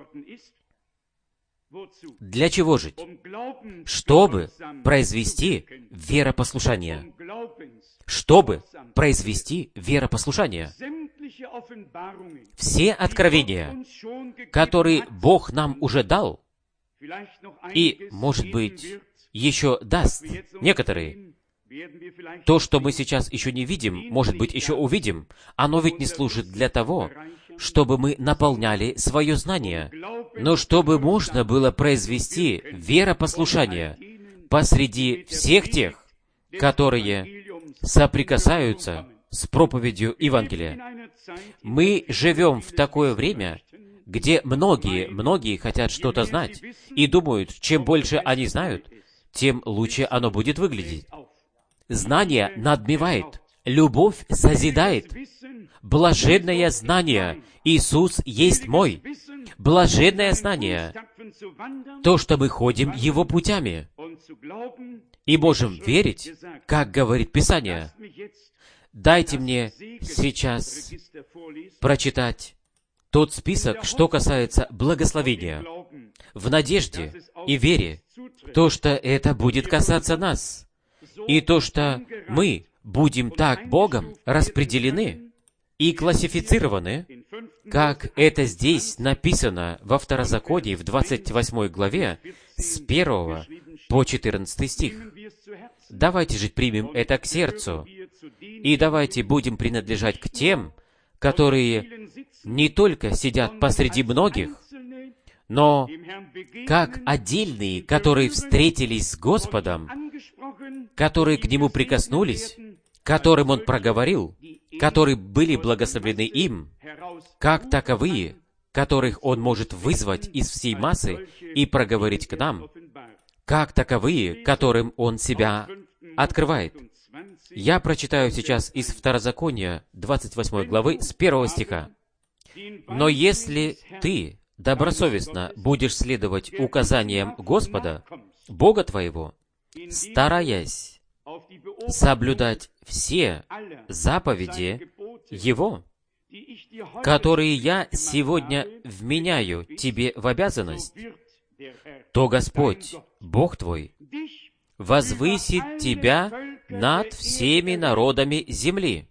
Для чего жить? Чтобы произвести веропослушание. Чтобы произвести веропослушание. Все откровения, которые Бог нам уже дал, и, может быть, еще даст некоторые, то, что мы сейчас еще не видим, может быть, еще увидим, оно ведь не служит для того, чтобы мы наполняли свое знание, но чтобы можно было произвести веропослушание посреди всех тех, которые соприкасаются с проповедью Евангелия. Мы живем в такое время, где многие, многие хотят что-то знать и думают, чем больше они знают, тем лучше оно будет выглядеть. Знание надмевает, любовь созидает. Блаженное знание, Иисус есть мой. Блаженное знание, то, что мы ходим Его путями и можем верить, как говорит Писание. Дайте мне сейчас прочитать тот список, что касается благословения, в надежде и вере, то, что это будет касаться нас, и то, что мы будем так Богом распределены и классифицированы, как это здесь написано во Второзаконии в двадцать восьмой главе с первого по четырнадцатый стих. Давайте же примем это к сердцу, и давайте будем принадлежать к тем, которые не только сидят посреди многих, но как отдельные, которые встретились с Господом, которые к Нему прикоснулись, которым Он проговорил, которые были благословлены им, как таковые, которых Он может вызвать из всей массы и проговорить к нам, как таковые, которым Он себя открывает. Я прочитаю сейчас из Второзакония, двадцать восьмой главы, с первого стиха. «Но если ты добросовестно будешь следовать указаниям Господа, Бога твоего, стараясь соблюдать все заповеди Его, которые я сегодня вменяю тебе в обязанность, то Господь, Бог твой, возвысит тебя над всеми народами земли».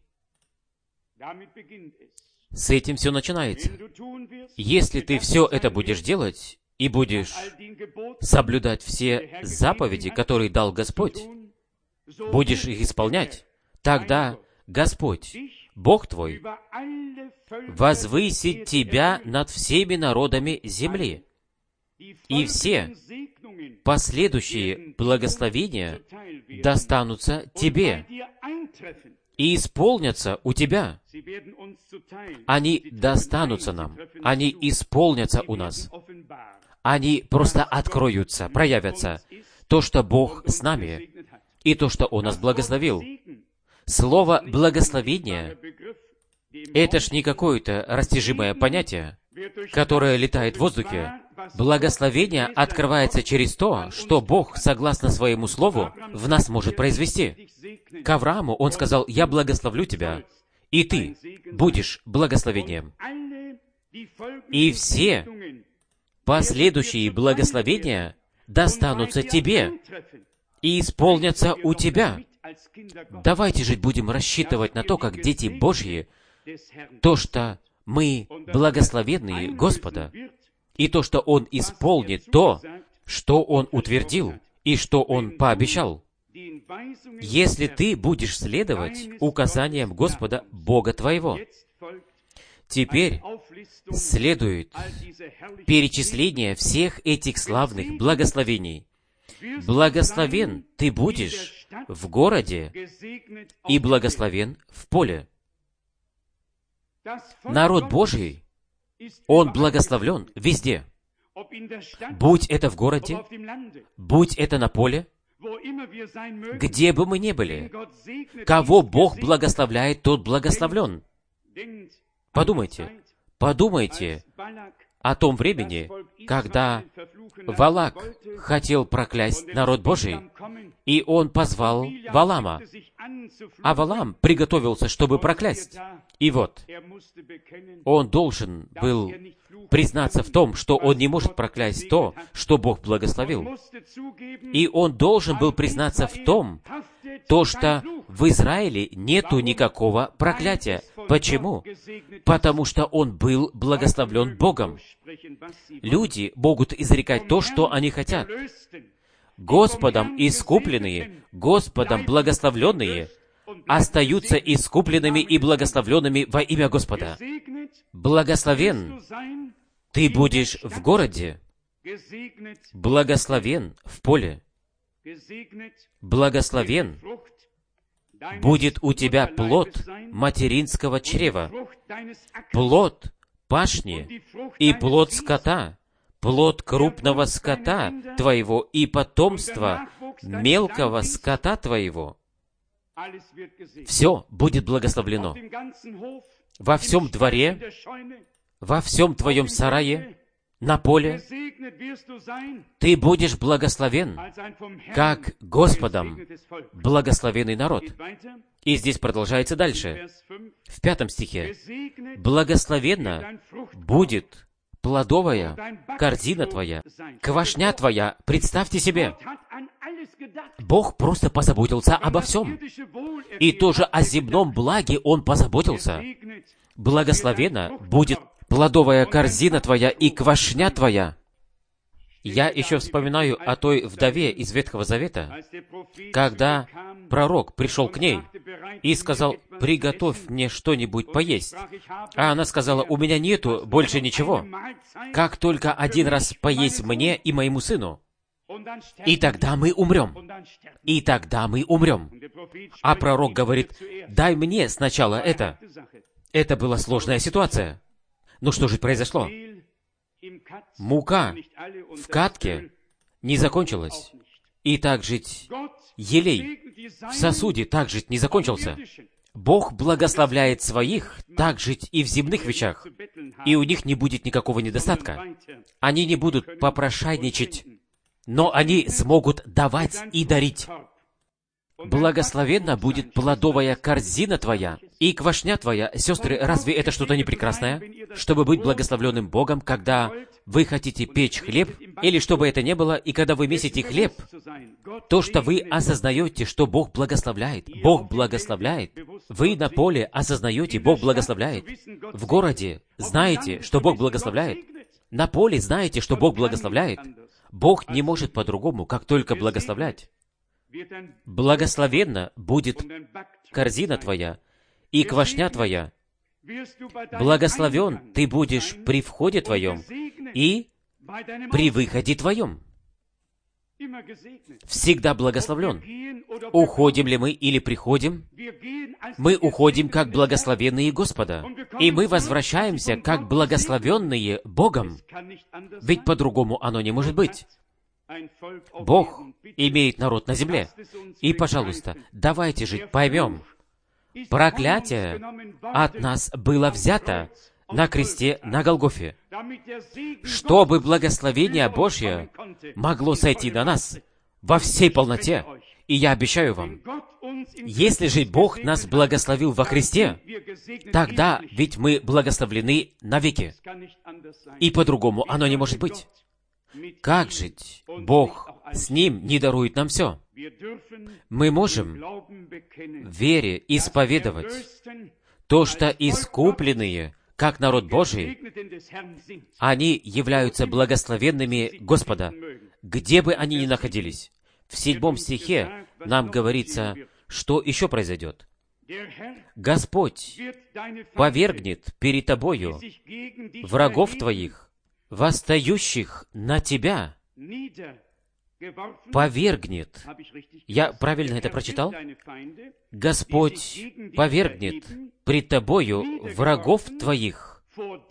С этим все начинается. Если ты все это будешь делать и будешь соблюдать все заповеди, которые дал Господь, будешь их исполнять, тогда Господь, Бог твой, возвысит тебя над всеми народами земли, и все последующие благословения достанутся тебе и исполнятся у тебя. Они достанутся нам, они исполнятся у нас. Они просто откроются, проявятся. То, что Бог с нами, и то, что Он нас благословил. Слово «благословение» — это ж не какое-то растяжимое понятие, которое летает в воздухе. Благословение открывается через то, что Бог, согласно Своему Слову, в нас может произвести. К Аврааму Он сказал: «Я благословлю тебя, и ты будешь благословением». И все последующие благословения достанутся тебе и исполнятся у тебя. Давайте же будем рассчитывать на то, как дети Божьи, то, что мы благословенные Господа, и то, что Он исполнит то, что Он утвердил и что Он пообещал. Если ты будешь следовать указаниям Господа Бога твоего. Теперь следует перечисление всех этих славных благословений. Благословен ты будешь в городе и благословен в поле. Народ Божий, он благословлен везде. Будь это в городе, будь это на поле, где бы мы ни были, кого Бог благословляет, тот благословлен. Подумайте, подумайте о том времени, когда Валак хотел проклясть народ Божий, и он позвал Валама, а Валам приготовился, чтобы проклясть. И вот, он должен был признаться в том, что он не может проклясть то, что Бог благословил. И он должен был признаться в том, то, что в Израиле нету никакого проклятия. Почему? Потому что он был благословлен Богом. Люди могут изрекать то, что они хотят. Господом искупленные, Господом благословленные остаются искупленными и благословленными во имя Господа. Благословен ты будешь в городе, благословен в поле, благословен будет у тебя плод материнского чрева, плод пашни и плод скота, плод крупного скота твоего и потомства мелкого скота твоего. Все будет благословлено. Во всем дворе, во всем твоем сарае, на поле, ты будешь благословен, как Господом благословенный народ. И здесь продолжается дальше. В пятом стихе. «Благословенна будет плодовая корзина твоя, квашня твоя». Представьте себе, Бог просто позаботился обо всем. И тоже о земном благе Он позаботился. Благословенна будет плодовая корзина твоя и квашня твоя. Я еще вспоминаю о той вдове из Ветхого Завета, когда пророк пришел к ней и сказал: «Приготовь мне что-нибудь поесть». А она сказала: «У меня нету больше ничего. Как только один раз поесть мне и моему сыну, и тогда мы умрем. И тогда мы умрем». А пророк говорит: «Дай мне сначала это». Это была сложная ситуация. Ну что же произошло? Мука в катке не закончилась. И так жить елей в сосуде так жить не закончился. Бог благословляет своих так жить и в земных вещах, и у них не будет никакого недостатка. Они не будут попрошайничать, но они смогут давать и дарить. Благословенна будет плодовая корзина твоя и квашня твоя. Сестры, разве это что-то не прекрасное? Чтобы быть благословленным Богом, когда вы хотите печь хлеб, или что бы это ни было, и когда вы месите хлеб, то, что вы осознаете, что Бог благословляет, Бог благословляет. Вы на поле осознаете, Бог благословляет. В городе знаете, что Бог благословляет. На поле знаете, что Бог благословляет. Бог не может по-другому, как только благословлять. Благословенна будет корзина твоя и квашня твоя. Благословен ты будешь при входе твоем и при выходе твоем. Всегда благословлен. Уходим ли мы или приходим? Мы уходим как благословенные Господа, и мы возвращаемся как благословенные Богом, ведь по-другому оно не может быть. Бог имеет народ на земле, и, пожалуйста, давайте же поймем, проклятие от нас было взято на кресте на Голгофе, чтобы благословение Божье могло сойти на нас во всей полноте. И я обещаю вам, если же Бог нас благословил во Христе, тогда ведь мы благословлены навеки. И по-другому оно не может быть. Как жить? Бог с Ним не дарует нам все. Мы можем в вере исповедовать то, что искупленные, как народ Божий, они являются благословенными Господа, где бы они ни находились. В седьмом стихе нам говорится, что еще произойдет. Господь повергнет перед тобою врагов твоих, восстающих на тебя, повергнет. Я правильно это прочитал? Господь повергнет пред тобою врагов твоих,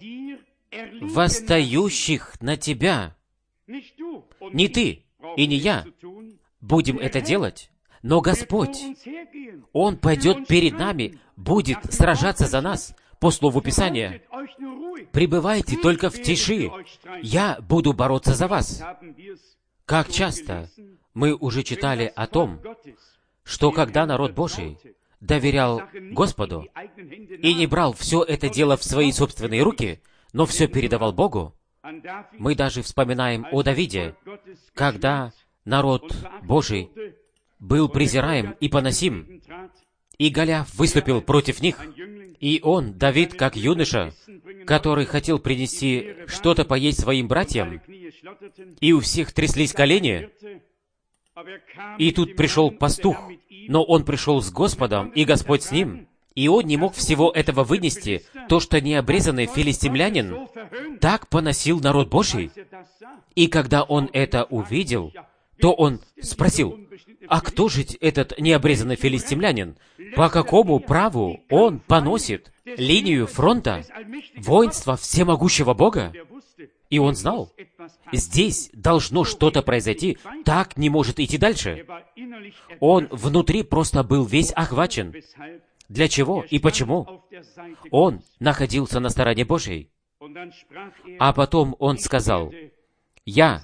восстающих на тебя. Не ты и не я будем это делать, но Господь, Он пойдет перед нами, будет сражаться за нас. По слову Писания, пребывайте только в тиши, я буду бороться за вас. Как часто мы уже читали о том, что когда народ Божий доверял Господу и не брал все это дело в свои собственные руки, но все передавал Богу, мы даже вспоминаем о Давиде, когда народ Божий был презираем и поносим, и Голиаф выступил против них, и он, Давид, как юноша, который хотел принести что-то поесть своим братьям, и у всех тряслись колени, и тут пришел пастух, но он пришел с Господом, и Господь с ним, и он не мог всего этого вынести, то, что необрезанный филистимлянин так поносил народ Божий. И когда он это увидел, то он спросил, а кто же этот необрезанный филистимлянин? По какому праву он поносит линию фронта воинства всемогущего Бога? И он знал, здесь должно что-то произойти, так не может идти дальше. Он внутри просто был весь охвачен. Для чего и почему? Он находился на стороне Божьей. А потом он сказал, «Я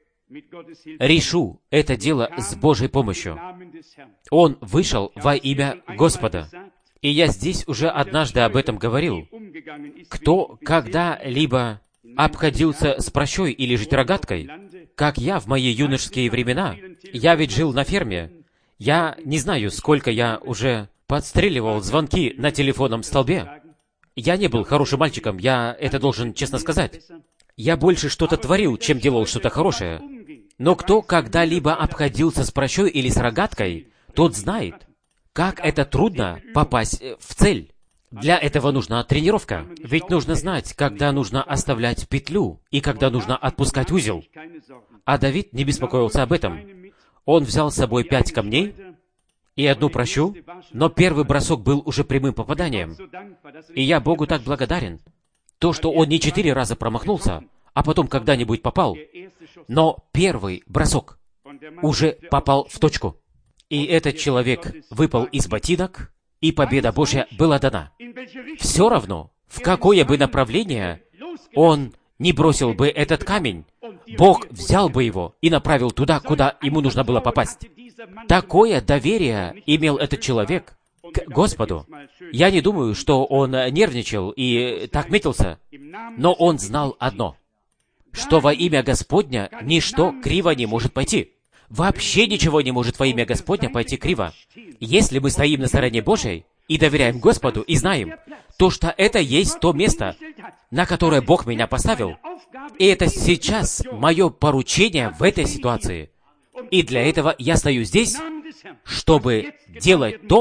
решу это дело с Божьей помощью». Он вышел во имя Господа. И я здесь уже однажды об этом говорил. Кто когда-либо обходился с прощой или жить рогаткой, как я в мои юношеские времена, я ведь жил на ферме. Я не знаю, сколько я уже подстреливал звонки на телефонном столбе. Я не был хорошим мальчиком, я это должен честно сказать. Я больше что-то творил, чем делал что-то хорошее. Но кто когда-либо обходился с прощой или с рогаткой, тот знает, как это трудно попасть в цель. Для этого нужна тренировка. Ведь нужно знать, когда нужно оставлять петлю и когда нужно отпускать узел. А Давид не беспокоился об этом. Он взял с собой пять камней и одну прощу, но первый бросок был уже прямым попаданием. И я Богу так благодарен. То, что он не четыре раза промахнулся, а потом когда-нибудь попал, но первый бросок уже попал в точку. И этот человек выпал из ботинок, и победа Божья была дана. Все равно, в какое бы направление он не бросил бы этот камень, Бог взял бы его и направил туда, куда ему нужно было попасть. Такое доверие имел этот человек к Господу. Я не думаю, что он нервничал и так метился, но он знал одно, что во имя Господня ничто криво не может пойти. Вообще ничего не может во имя Господня пойти криво. Если мы стоим на стороне Божьей и доверяем Господу, и знаем, то что это есть то место, на которое Бог меня поставил, и это сейчас мое поручение в этой ситуации. И для этого я стою здесь, чтобы делать то,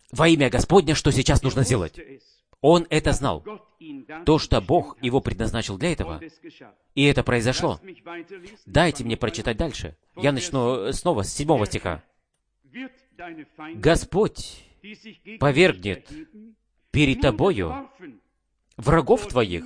во имя Господня, что сейчас нужно сделать. Он это знал. То, что Бог его предназначил для этого. И это произошло. Дайте мне прочитать дальше. Я начну снова с седьмого стиха. «Господь повергнет перед тобою врагов твоих,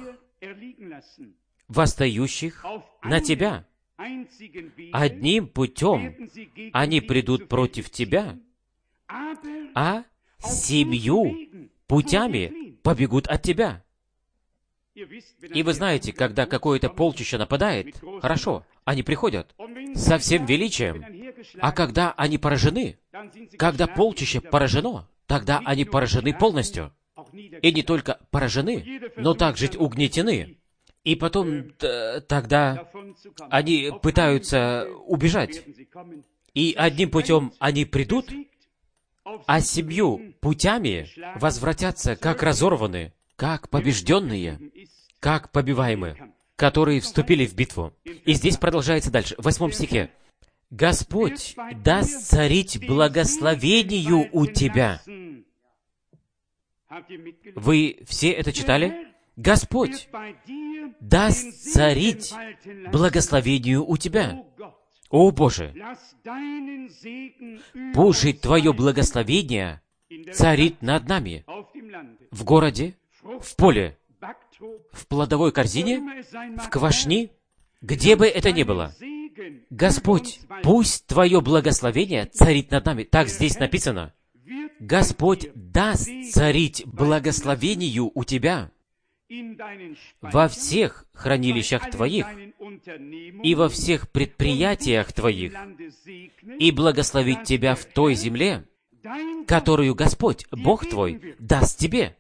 восстающих на тебя. Одним путем они придут против тебя, а семью путями побегут от тебя». И вы знаете, когда какое-то полчище нападает, хорошо, они приходят со всем величием, а когда они поражены, когда полчище поражено, тогда они поражены полностью. И не только поражены, но также угнетены. И потом т- тогда они пытаются убежать. И одним путем они придут, а семью путями возвратятся, как разорваны, как побежденные, как побиваемые, которые вступили в битву. И здесь продолжается дальше, в восьмом стихе. «Господь даст царить благословению у тебя». Вы все это читали? Господь даст царить благословению у тебя. О Боже! Пусть Твое благословение царит над нами, в городе, в поле, в плодовой корзине, в квашни, где бы это ни было. Господь, пусть Твое благословение царит над нами. Так здесь написано. Господь даст царить благословению у тебя во всех хранилищах Твоих и во всех предприятиях Твоих, и благословить Тебя в той земле, которую Господь, Бог Твой, даст тебе.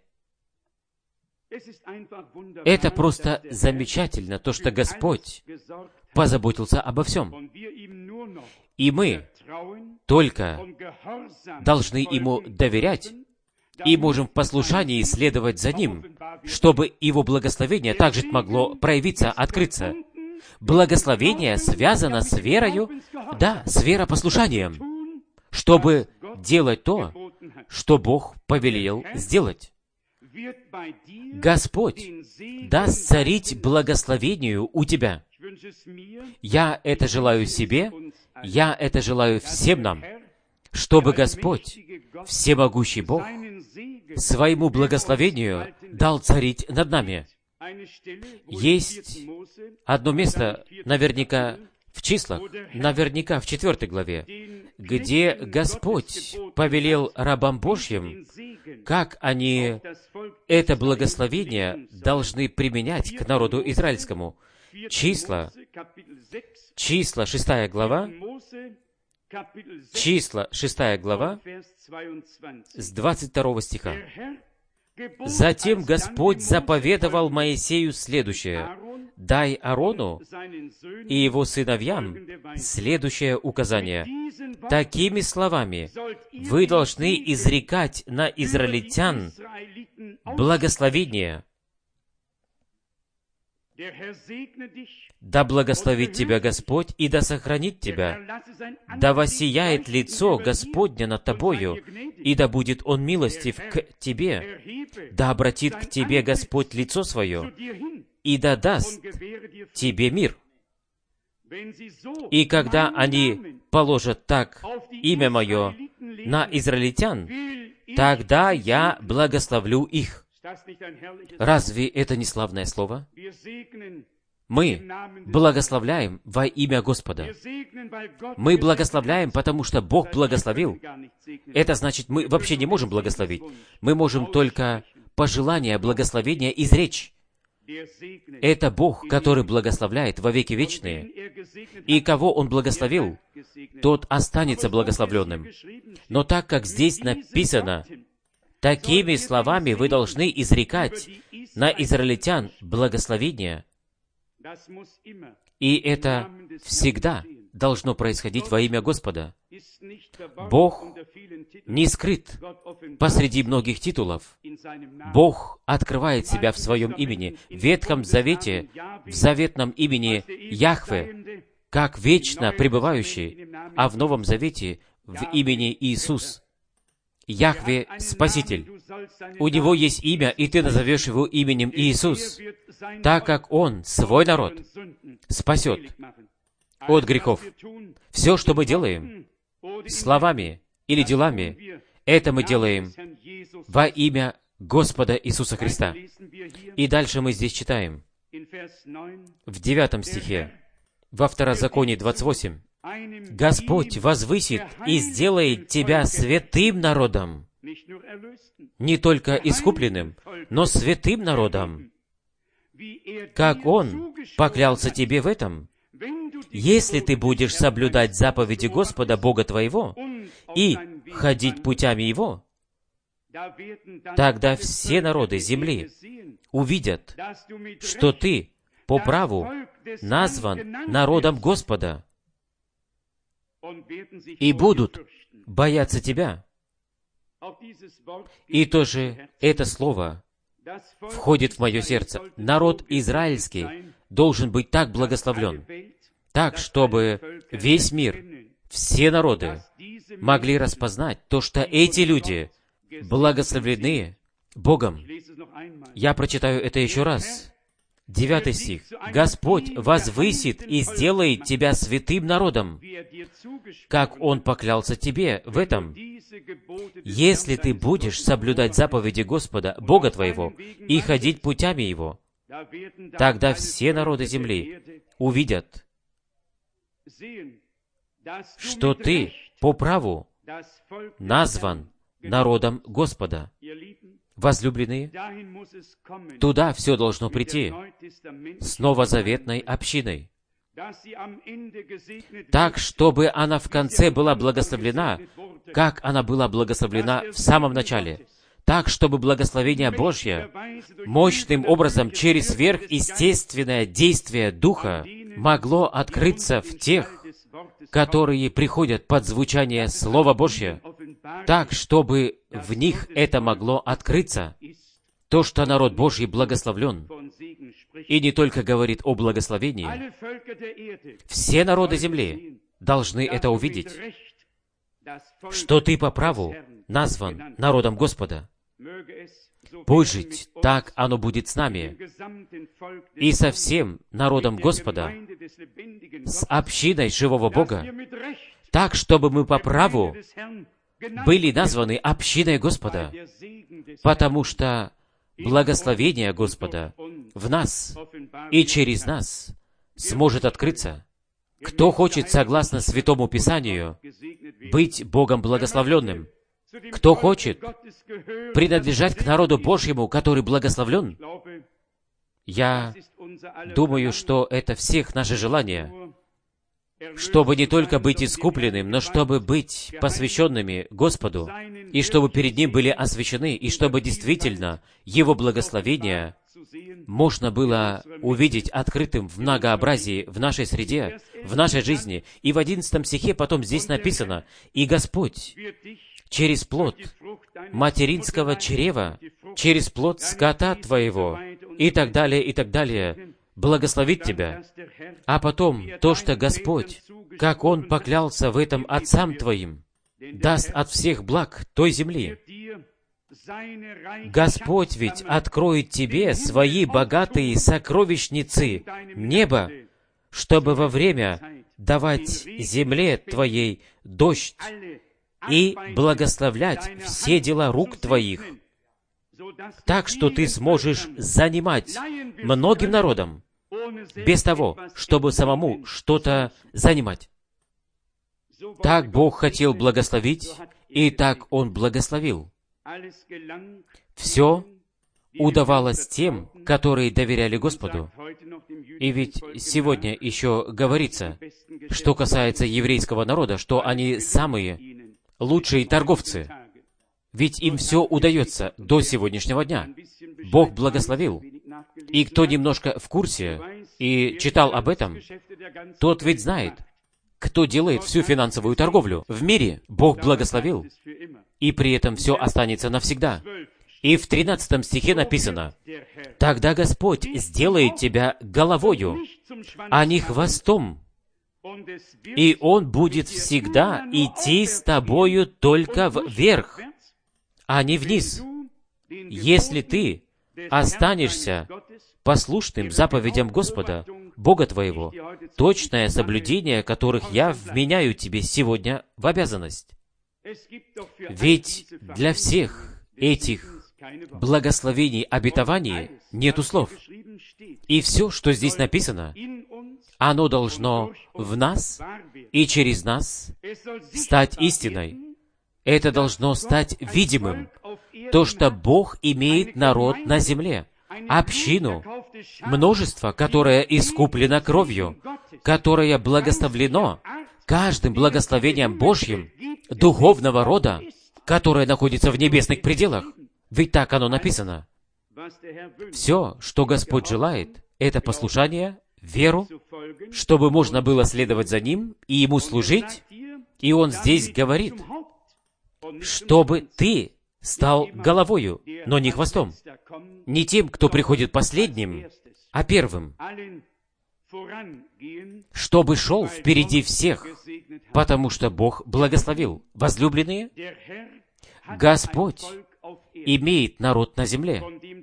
Это просто замечательно, то, что Господь позаботился обо всем. И мы только должны Ему доверять и можем в послушании следовать за Ним, чтобы Его благословение также могло проявиться, открыться. Благословение связано с верою, да, с веропослушанием, чтобы делать то, что Бог повелел сделать. Господь даст царить благословению у тебя. Я это желаю себе, я это желаю всем нам, чтобы Господь, всемогущий Бог, своему благословению дал царить над нами. Есть одно место, наверняка в числах, наверняка в четвертой главе, где Господь повелел рабам Божьим, как они это благословение должны применять к народу израильскому. Числа, числа, шестая глава, числа, шестая глава, с двадцать второго стиха. «Затем Господь заповедовал Моисею следующее: дай Аарону и его сыновьям следующее указание. Такими словами вы должны изрекать на израильтян благословение. Да благословит тебя Господь, и да сохранит тебя. Да воссияет лицо Господне над тобою, и да будет Он милостив к тебе. Да обратит к тебе Господь лицо свое, и да даст тебе мир». И когда они положат так имя Мое на израильтян, тогда Я благословлю их. Разве это не славное слово? Мы благословляем во имя Господа. Мы благословляем, потому что Бог благословил. Это значит, мы вообще не можем благословить. Мы можем только пожелание благословения изречь. Это Бог, который благословляет во веки вечные. И кого Он благословил, тот останется благословленным. Но так как здесь написано: такими словами вы должны изрекать на израильтян благословение, и это всегда должно происходить во имя Господа. Бог не скрыт посреди многих титулов. Бог открывает себя в Своем имени. В Ветхом Завете, в заветном имени Яхве, как вечно пребывающий, а в Новом Завете в имени Иисус. Яхве Спаситель. У Него есть имя, и ты назовешь Его именем Иисус, так как Он свой народ спасет от грехов. Все, что мы делаем, словами или делами, это мы делаем во имя Господа Иисуса Христа. И дальше мы здесь читаем, в девятом стихе, во Второзаконии двадцать восемь, «Господь возвысит и сделает тебя святым народом, не только искупленным, но святым народом, как Он поклялся тебе в этом, если ты будешь соблюдать заповеди Господа Бога твоего и ходить путями Его, тогда все народы земли увидят, что ты по праву назван народом Господа, и будут бояться тебя». И тоже это слово входит в мое сердце. Народ израильский должен быть так благословлен, так, чтобы весь мир, все народы могли распознать то, что эти люди благословлены Богом. Я прочитаю это еще раз. Девятый стих. «Господь возвысит и сделает тебя святым народом, как Он поклялся тебе в этом, если ты будешь соблюдать заповеди Господа, Бога твоего, и ходить путями Его. Тогда все народы земли увидят, что ты по праву назван народом Господа». Возлюбленные, туда все должно прийти с новозаветной общиной, так, чтобы она в конце была благословлена, как она была благословлена в самом начале, так, чтобы благословение Божье мощным образом через сверхъестественное действие Духа могло открыться в тех, которые приходят под звучание Слова Божьего, так, чтобы в них это могло открыться, то, что народ Божий благословлен, и не только говорит о благословении. Все народы земли должны это увидеть, что ты по праву назван народом Господа. Пусть жить, так оно будет с нами, и со всем народом Господа, с общиной живого Бога, так, чтобы мы по праву были названы общиной Господа, потому что благословение Господа в нас и через нас сможет открыться. Кто хочет, согласно Святому Писанию, быть Богом благословленным? Кто хочет принадлежать к народу Божьему, который благословлен? Я думаю, что это всех наше желание, чтобы не только быть искупленным, но чтобы быть посвященными Господу, и чтобы перед Ним были освящены, и чтобы действительно Его благословение можно было увидеть открытым в многообразии в нашей среде, в нашей жизни. И в одиннадцатом стихе потом здесь написано: «И Господь через плод материнского чрева, через плод скота твоего», и так далее, и так далее, благословит тебя. А потом то, что Господь, как Он поклялся в этом отцам твоим, даст от всех благ той земли. Господь ведь откроет тебе свои богатые сокровищницы неба, чтобы во время давать земле твоей дождь и благословлять все дела рук твоих, так что ты сможешь занимать многим народом, без того, чтобы самому что-то занимать. Так Бог хотел благословить, и так Он благословил. Все удавалось тем, которые доверяли Господу. И ведь сегодня еще говорится, что касается еврейского народа, что они самые лучшие торговцы. Ведь им все удается до сегодняшнего дня. Бог благословил. И кто немножко в курсе и читал об этом, тот ведь знает, кто делает всю финансовую торговлю в мире. Бог благословил, и при этом все останется навсегда. И в тринадцатом стихе написано: «Тогда Господь сделает тебя головою, а не хвостом, и Он будет всегда идти с тобою только вверх». а не вниз. Если ты останешься послушным заповедям Господа, Бога твоего, точное соблюдение которых я вменяю тебе сегодня в обязанность. Ведь для всех этих благословений, обетований нету слов. И все, что здесь написано, оно должно в нас и через нас стать истиной. Это должно стать видимым. То, что Бог имеет народ на земле, общину, множество, которое искуплено кровью, которое благословлено каждым благословением Божьим духовного рода, которое находится в небесных пределах. Ведь так оно написано. Все, что Господь желает, это послушание, веру, чтобы можно было следовать за Ним и Ему служить. И Он здесь говорит, чтобы ты стал головою, но не хвостом, не тем, кто приходит последним, а первым, чтобы шел впереди всех, потому что Бог благословил. Возлюбленные, Господь имеет народ на земле,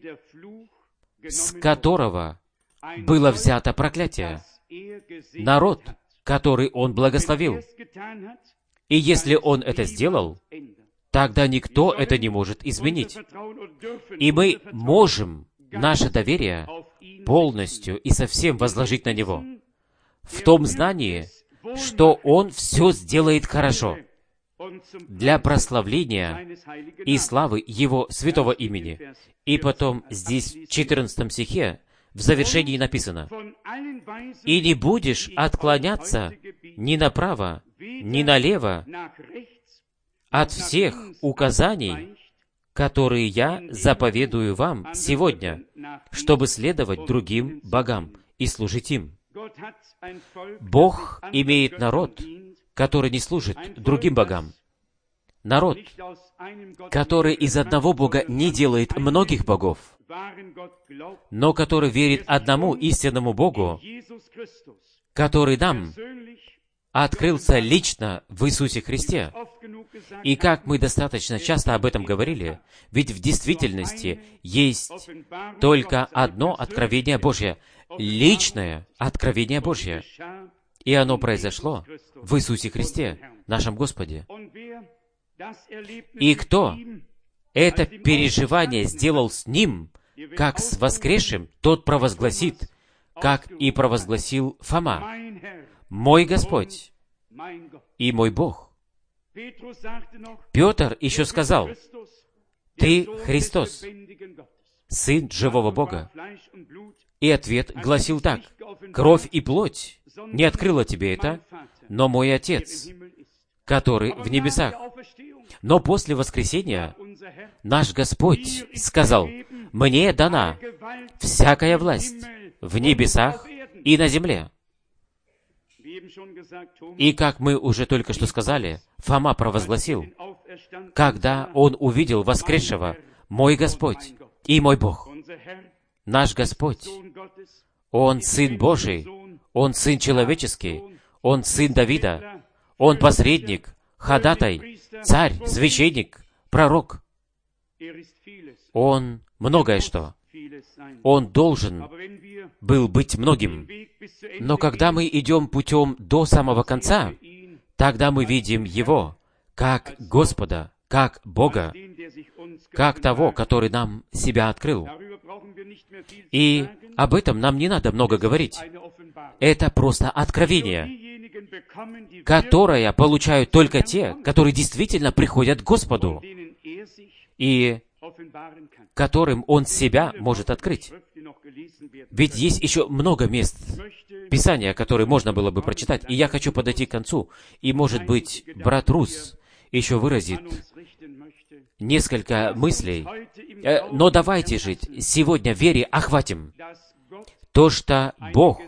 с которого было взято проклятие, народ, который Он благословил. И если Он это сделал, тогда никто это не может изменить. И мы можем наше доверие полностью и совсем возложить на Него, в том знании, что Он все сделает хорошо для прославления и славы Его святого имени. И потом здесь в четырнадцатом стихе в завершении написано: «И не будешь отклоняться ни направо, ни налево от всех указаний, которые я заповедую вам сегодня, чтобы следовать другим богам и служить им». Бог имеет народ, который не служит другим богам. Народ, который из одного Бога не делает многих богов, но который верит одному истинному Богу, который нам открылся лично в Иисусе Христе. И как мы достаточно часто об этом говорили, ведь в действительности есть только одно откровение Божье, личное откровение Божье. И оно произошло в Иисусе Христе, нашем Господе. И кто это переживание сделал с Ним, как с воскресшим, тот провозгласит, как и провозгласил Фома: «Мой Господь и мой Бог». Петр еще сказал: «Ты Христос, Сын живого Бога». И ответ гласил так: «Кровь и плоть не открыла тебе это, но мой Отец, который в небесах». Но после воскресения наш Господь сказал: «Мне дана всякая власть в небесах и на земле». И как мы уже только что сказали, Фома провозгласил, когда он увидел воскресшего: «Мой Господь и мой Бог». Наш Господь, Он Сын Божий, Он Сын человеческий, Он Сын Давида, Он посредник, ходатай, царь, священник, пророк. Он многое что. Он должен был быть многим. Но когда мы идем путем до самого конца, тогда мы видим Его как Господа, как Бога, как того, который нам себя открыл. И об этом нам не надо много говорить. Это просто откровение, которое получают только те, которые действительно приходят к Господу, и которым Он себя может открыть. Ведь есть еще много мест Писания, которые можно было бы прочитать, и я хочу подойти к концу, и, может быть, брат Рус еще выразит несколько мыслей. Но давайте жить сегодня в вере охватим то, что Бог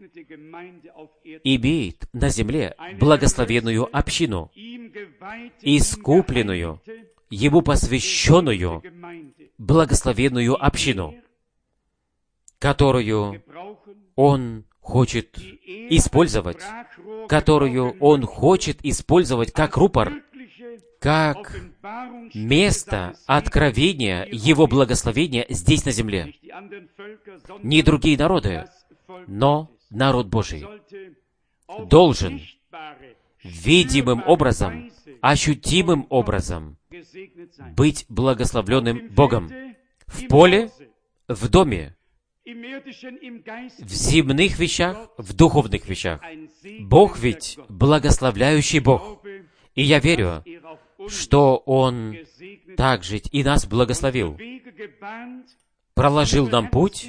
имеет на земле благословенную общину, искупленную, Ему посвященную благословенную общину, которую Он хочет использовать, которую Он хочет использовать как рупор, как место откровения Его благословения здесь на земле. Не другие народы, но народ Божий должен видимым образом, ощутимым образом быть благословленным Богом в поле, в доме, в земных вещах, в духовных вещах. Бог ведь благословляющий Бог. И я верю, что Он также и нас благословил, проложил нам путь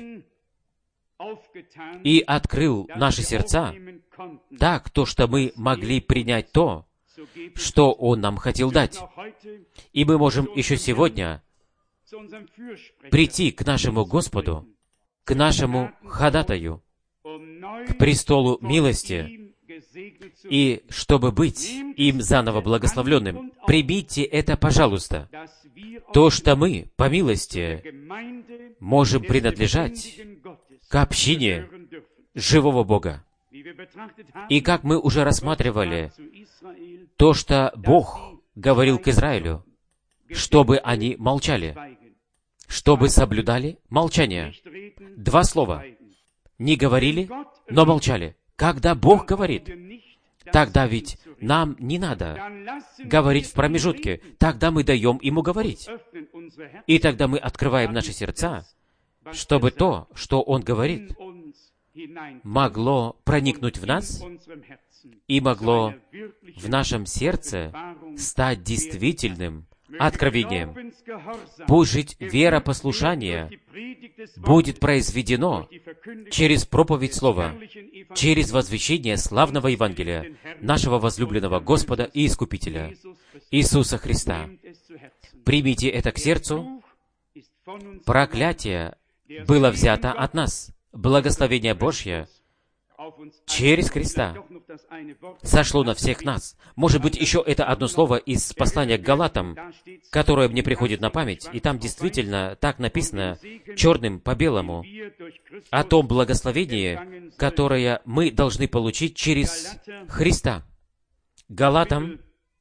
и открыл наши сердца так, то, что мы могли принять то, что Он нам хотел дать. И мы можем еще сегодня прийти к нашему Господу, к нашему ходатаю, к престолу милости, и чтобы быть им заново благословленным. Примите это, пожалуйста. То, что мы, по милости, можем принадлежать к общине живого Бога. И как мы уже рассматривали, то, что Бог говорил к Израилю, чтобы они молчали, чтобы соблюдали молчание. Два слова. Не говорили, но молчали. Когда Бог говорит, тогда ведь нам не надо говорить в промежутке. Тогда мы даем Ему говорить. И тогда мы открываем наши сердца, чтобы то, что Он говорит, могло проникнуть в нас и могло в нашем сердце стать действительным откровением. Пусть жить вера послушания будет произведено через проповедь Слова, через возвещение славного Евангелия нашего возлюбленного Господа и Искупителя Иисуса Христа. Примите это к сердцу. Проклятие было взято от нас. Благословение Божье через Христа сошло на всех нас. Может быть, еще это одно слово из послания к Галатам, которое мне приходит на память, и там действительно так написано черным по белому о том благословении, которое мы должны получить через Христа. Галатам,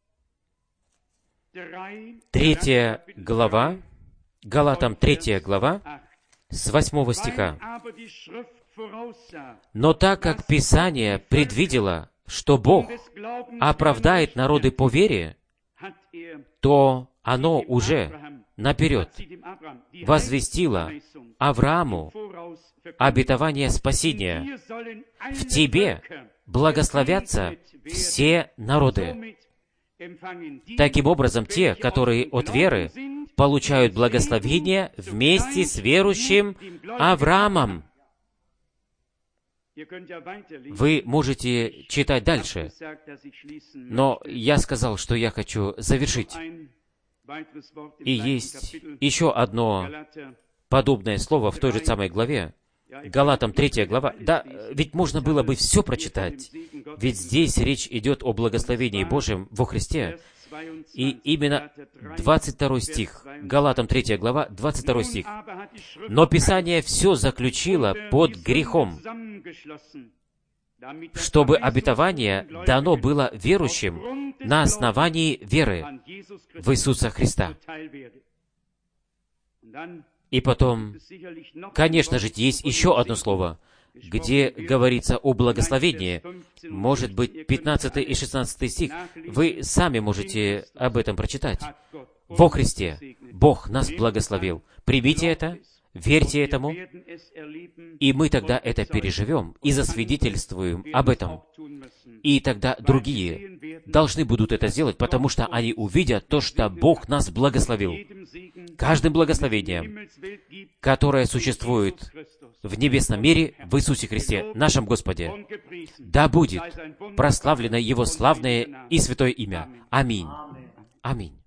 третья глава, Галатам, третья глава, с восьмого стиха. «Но так как Писание предвидело, что Бог оправдает народы по вере, то оно уже наперед возвестило Аврааму обетование спасения. В тебе благословятся все народы». Таким образом, те, которые от веры получают благословение вместе с верующим Авраамом. Вы можете читать дальше, но я сказал, что я хочу завершить. И есть еще одно подобное слово в той же самой главе, Галатам третья глава. Да, ведь можно было бы все прочитать, ведь здесь речь идет о благословении Божьем во Христе. И именно двадцать второй стих, Галатам третья глава, двадцать второй стих. «Но Писание все заключило под грехом, чтобы обетование дано было верующим на основании веры в Иисуса Христа». И потом, конечно же, есть еще одно слово, где говорится о благословении. Может быть, пятнадцатый и шестнадцатый стих. Вы сами можете об этом прочитать. Во Христе Бог нас благословил. Примите это, верьте этому, и мы тогда это переживем и засвидетельствуем об этом. И тогда другие должны будут это сделать, потому что они увидят то, что Бог нас благословил. Каждым благословением, которое существует в небесном мире в Иисусе Христе, нашем Господе, да будет прославлено Его славное и святое имя. Аминь. Аминь.